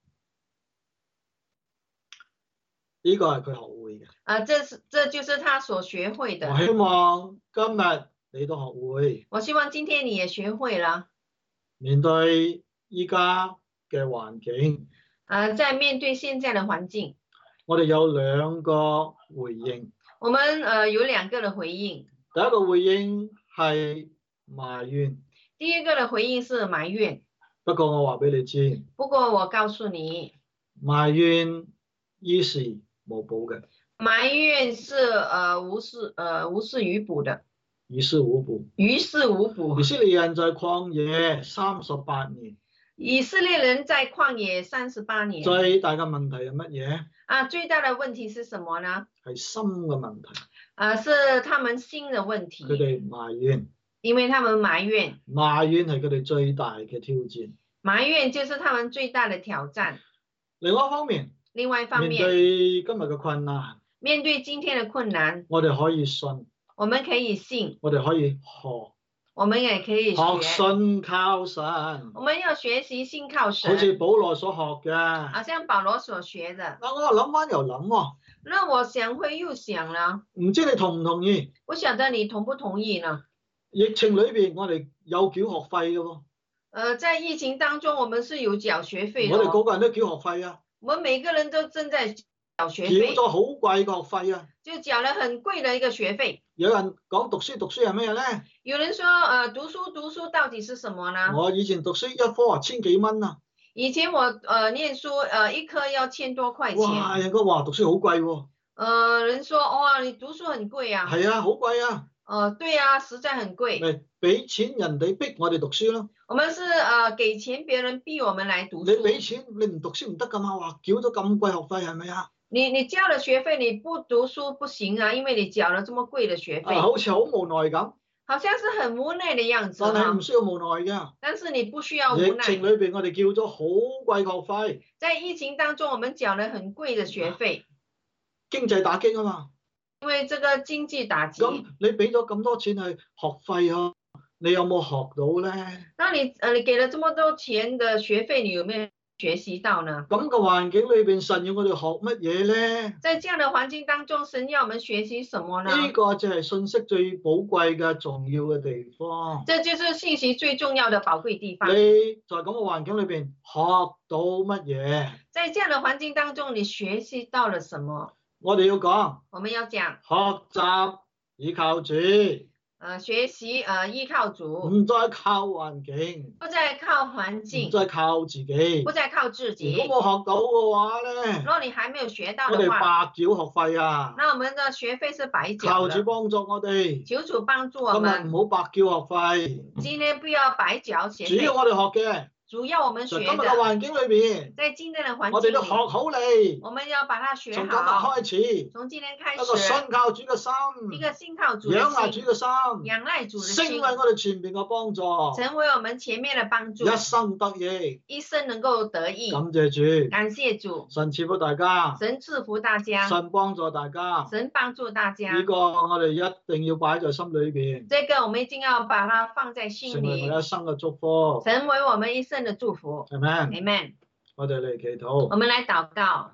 呢個係佢學會嘅。 這就是他所學會的。 我希望今日你都學會。 我希望今天你也學會了。 面對依家嘅環境。 在面對現在的環境， 我哋有兩個回應。 我們有兩個的回應。 第一個回應係埋怨。 第一個的回應是埋怨。 不過我話俾你知。 不過我告訴你， 埋怨於事無補嘅。 埋怨是無事於補的。 於事無補。 於事無補。 以色列人在曠野38年。 以色列人在曠野38年。 最大嘅問題係乜嘢？ 最大的問題是什麼呢？ 係心嘅問題。 是他們心的問題。 佢哋埋怨。 因為他們埋怨。 埋怨係佢哋最大嘅挑戰。 埋怨就是他們最大的挑戰。 另外一方面。面對今日嘅困難。 面對今天的困難。 我哋可以信。 我們可以信。 我哋可以學。 我們也可以學信靠神。 我們要學習信靠神。 好似保羅所學嘅。 好像保羅所學的。 我諗翻又諗喎。 那我想會又想啦。 唔知你同唔同意？ 我曉得你同不同意呢？ 疫情裏邊我哋有繳學費嘅喎。 在疫情當中，我們是有繳學費的。 我哋個個人都繳學費啊。 我們每個人都正在繳學費。 繳咗好貴嘅學費啊。 就繳了很貴的一個學費。 有人講讀書係咩咧？ 有人說讀書到底是什麼呢？ 我以前讀書一科1000幾蚊啊。 以前我念書一科要1000多塊錢。 哇！人家話讀書好貴喎。 人說哇，你讀書很貴啊。 係啊，好貴啊。 對啊，實在很貴。 咪俾錢人哋逼我哋讀書咯。 我們是給錢別人逼我們來讀書。 你俾錢你唔讀書唔得噶嘛？話繳咗咁貴學費係咪啊？ 你交了學費，你不讀書不行啊，因為你繳了這麼貴的學費。 好似好無奈咁。 好像是很無奈的樣子。 但係唔需要無奈噶。 但是你不需要無奈。 疫情裏邊我哋繳咗好貴學費。 在疫情當中，我們繳了很貴的學費。 經濟打擊啊嘛。 因為這個經濟打擊。 咁你俾咗咁多錢去學費啊？你有冇學到咧？ 那你給了這麼多錢的學費，你有沒有學習到呢？ 咁個環境裏邊，神要我哋學乜嘢咧？ 在這樣的環境當中，神要我們學習什麼呢？ 呢個就係信息最寶貴嘅重要嘅地方。 這就是信息最重要的寶貴地方。 你在咁嘅環境裏邊學到乜嘢？ 在這樣的環境當中，你學習到了什麼？ 我哋要講。 我們要講。 學習依靠主。 學習依靠主， 唔再靠環境， 不再靠環境， 唔再靠自己， 不再靠自己。 如果冇學到嘅話咧， 如果你還沒有學到我哋的話， 白繳學費啊！ 那我們的學費是白繳求的。 主幫助我哋， 求主幫助我今日們。 唔好白繳學費。 今天不要白繳學主要費。 我哋學嘅， 主要我們學在今日嘅的， 環境裏邊， 在今天的環我哋都學境裡， 好你。 我們要把它學從今日好。 開始， 從今天開一個信始， 靠主嘅心， 一個信靠主的仰賴主心， 嘅心， 仰賴主的成心， 為我哋前面嘅幫助， 成為我們前面的幫助， 一生得益。 一生能夠得益。 感謝主， 感謝主， 神賜福大家， 神賜福大家， 神幫助大家。 神幫助大家。 呢個我哋一定要擺在心裏邊， 這個我們一定要把它放在心成為我裡， 哋一生嘅祝福。 成為我們一生的祝福。 Amen。 Amen。 我哋嚟祈禱。 我們來禱告。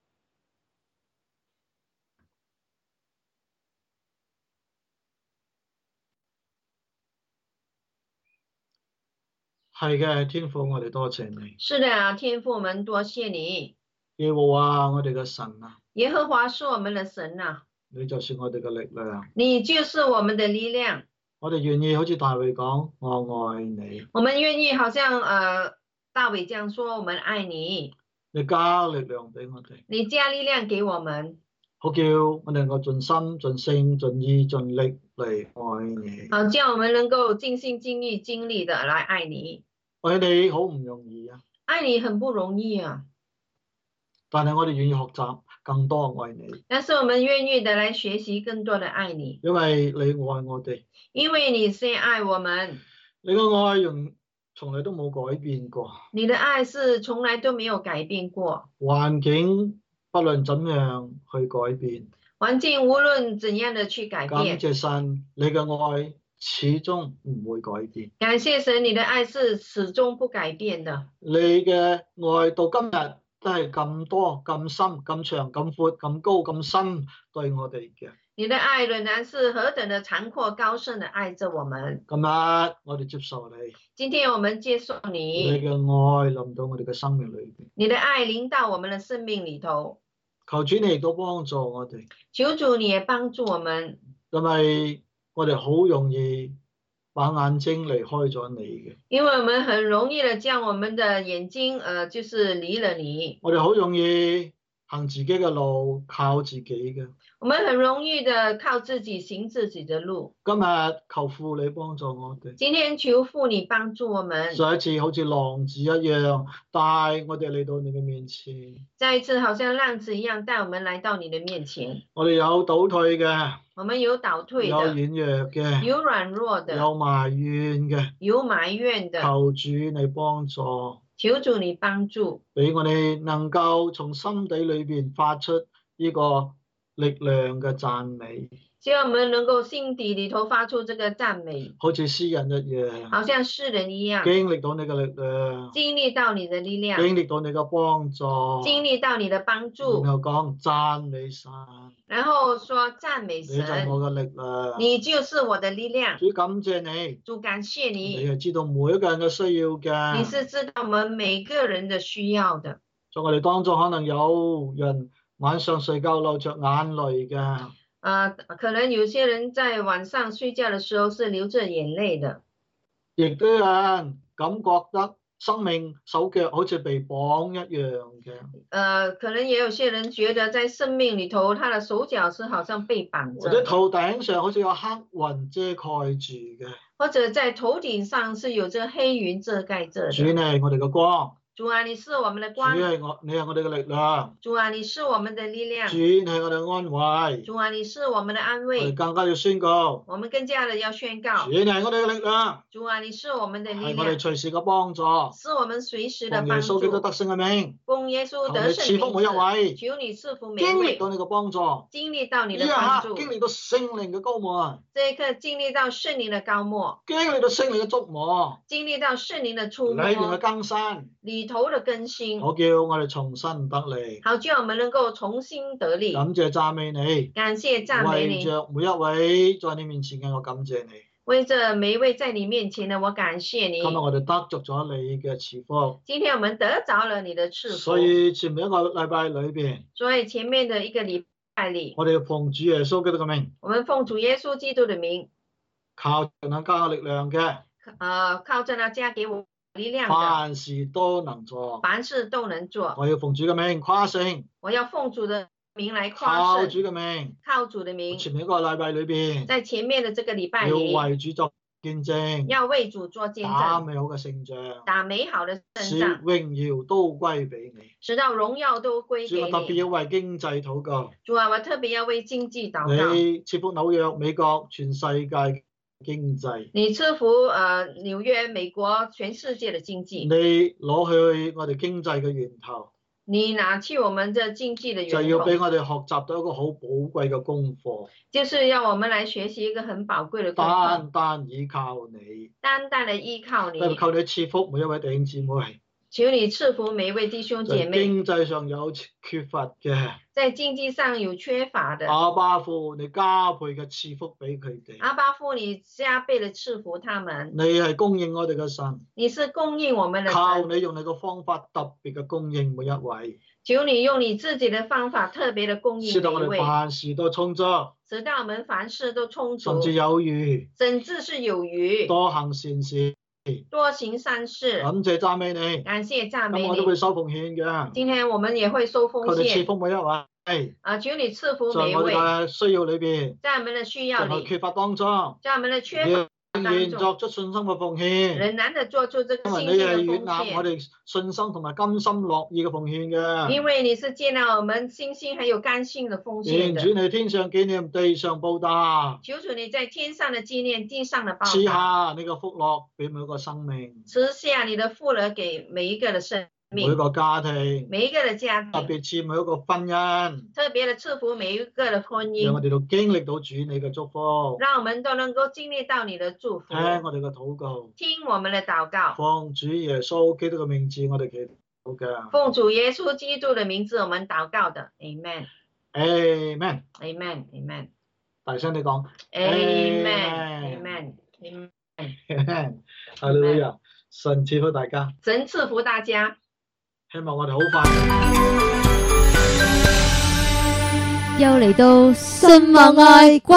係嘅，天父，我哋多謝你。 是的，天父，我們多謝你。 耶和華我哋嘅神啊， 耶和華是我們的神啊， 你就是我哋嘅力量。 你就是我們的力量。 我哋願意好似大衛講，我愛你。 我們願意好像大衛這樣說，我們愛你。 你加力量俾我哋， 你加力量給我們， 好叫我哋能夠盡心、盡性、盡意、盡力嚟愛你。 好叫我們能夠盡心盡力盡力的來愛你。 愛你好唔容易啊， 愛你很不容易啊， 但係我哋願意學習更多愛你， 但是我們願意的來學習更多的愛你， 因為你愛我哋， 因為你先愛我們， 你嘅愛從來都冇改變過， 你的愛是從來都沒有改變過， 環境不論怎樣去改變， 環境無論怎樣的去改感變， 謝神，你嘅愛始終唔會改變， 感謝神，你的愛是始終不改變的， 你嘅愛到今日都係咁多、咁深、咁長、咁闊、咁高、咁深對我哋嘅。 你的愛仍然是何等的長闊高深的愛着我們。 今日我哋接受你， 今天我們接受你你， 嘅愛臨到我哋嘅生命裏邊， 你的愛臨到我們的生命裏頭， 求主你亦都幫助我哋， 求主你也幫助我們， 因為我哋好容易把眼睛離開咗你嘅， 因為我們很容易的將我們的眼睛就是離了你， 我哋好容易行自己嘅路，靠自己嘅。 我們很容易的靠自己行自己的路。 今日求父你幫助我哋， 今天求父你幫助我們， 再一次好似浪子一樣帶我哋嚟到你嘅面前。 再一次好像浪子一樣帶我們來到你的面前。 我哋有倒退嘅， 我們有倒退有的， 軟弱嘅， 有軟弱的， 有埋怨嘅， 有埋怨的。 求主你幫助， 求主你幫助， 俾我哋能夠從心底裏邊發出呢個力量嘅讚美， 希望我們能夠心底裏頭發出這個讚美， 好似詩人一樣， 好像詩人一樣， 經歷到你嘅力量， 經歷到你的力量， 經歷到你嘅幫助， 經歷到你的幫助， 然後講讚美神， 然後說讚美你就係我神， 嘅力量， 你就是我的力量。 主感謝你， 主感謝你你， 係知道每一個人嘅需要嘅， 你是知道我們每個人的需要的。 在我哋當中可能有人晚上睡覺流着眼淚嘅。 可能有些人在晚上睡覺的時候是流着眼淚的， 亦都有人感覺得生命手腳好似被綁一樣嘅， 可能也有些人覺得在生命裏頭，他的手腳是好像被綁或者着， 頭頂上好似有黑雲遮蓋住嘅。 或者在頭頂上是有這黑雲遮蓋着主你的。 係我哋嘅光， 主啊，你是我們的主光。 你係我哋嘅力量， 主啊，你是我們的力量。 主你係我哋嘅安慰。 主啊，你是我們的安我哋慰。 更加要宣告， 我們更加的要宣告主。你係我哋嘅力量， 主啊，你是我們的力係我哋量， 隨時嘅幫助。 是我們隨時的奉耶幫穌基督得助。 勝嘅名， 奉耶穌求你得勝賜福每一名位， 字，求你賜福每經歷位， 到你嘅幫助， 經歷到你呢一的幫助。 刻經歷到聖靈嘅高摩， 這一刻經歷到聖靈的高莫， 經歷到聖靈嘅觸摸， 經歷到聖靈的觸裏邊嘅摸， 更新。 裏頭的更新， 我叫我哋重新得力， 好叫我們能夠重新得力。 感謝讚美你， 感謝讚美為你， 着每一位在你面前嘅我感謝你。 為着每一位在你面前的我感謝你。 今日我哋得着咗你嘅賜福， 今天我們得着了你的賜福， 所以前面一個禮拜裏邊， 所以前面的一個禮拜裏， 我哋要奉主耶穌基督嘅名， 我們奉主耶穌基督的名， 靠着那加我力量嘅， 靠着那加給我力量的， 凡事都能做， 凡事都能做。 我要奉主嘅名誇勝， 我要奉主的名來誇靠主勝， 嘅名， 靠主的名。 前面一個禮拜裏邊， 在前面的這個禮拜要裏， 為主作見證， 要為主做見證， 打美好嘅勝仗， 打美好的勝使仗， 榮耀都歸俾你。 直到榮耀都歸主，我特別給你。 要為經濟禱告， 主啊，我特別要為經濟禱告。 你賜福紐約、美國、全世界經濟， 你賜福紐約、美國、全世界的經濟。 你攞去我哋經濟嘅源頭， 你拿去我們的經濟的就源頭， 要俾我哋學習到一個好寶貴嘅功課， 就是要我們來學習一個很寶貴的功課， 單單依靠你， 單單的依靠你。 求你賜福每一位弟兄姊妹。 求你賜福每一位弟兄姐妹。 經濟上有缺乏嘅， 在經濟上有缺乏的， 阿爸父，你加倍嘅賜福俾佢哋。 阿爸父，你加倍的賜福他們。 你係供應我哋嘅神， 你是供應我們的神。 靠你用你嘅方法特別嘅供應每一位， 求你用你自己的方法特別的供應使到我哋每一位， 凡事都充足， 直到我們凡事都充足， 甚至有餘， 甚至是有餘， 多行善事。 多行善事。 感謝讚美你， 感謝讚美咁我都會你。 收奉獻嘅。 今天我們也會收奉求你賜獻。 福每一位， 求你賜福在我哋每一位， 嘅需要裏邊， 在我們的需要裏， 在我缺乏當中， 在我們的缺仍乏當然中， 作出信心嘅奉獻。 仍然的做出這個因為你係信心的奉悅納我獻。 哋信心同埋甘心樂意嘅奉獻嘅。 因為你是接納我們信心還有甘心的奉獻願的。 主你天上紀念，地上報答， 求主你在天上的紀念，地上的報賜答， 下你嘅福樂俾每一個生命， 賜下你的福樂給每一個的生命， 每一個家庭， 每一個的家特庭， 別賜每一個婚姻， 特別的賜福每一個的婚姻， 讓我哋都經歷到主你嘅祝福， 讓我們都能夠經歷到你的祝福， 聽我哋嘅禱告， 聽我們的禱告， 奉主耶穌基督嘅名字，我哋祈禱嘅。 奉主耶穌基督的名字，我們禱告的，Amen，Amen，Amen， 大聲地講 Amen，Amen，Amen， 哈利路亞，神賜福大家， 神賜福大家。 希望我哋好快。 又嚟到信望愛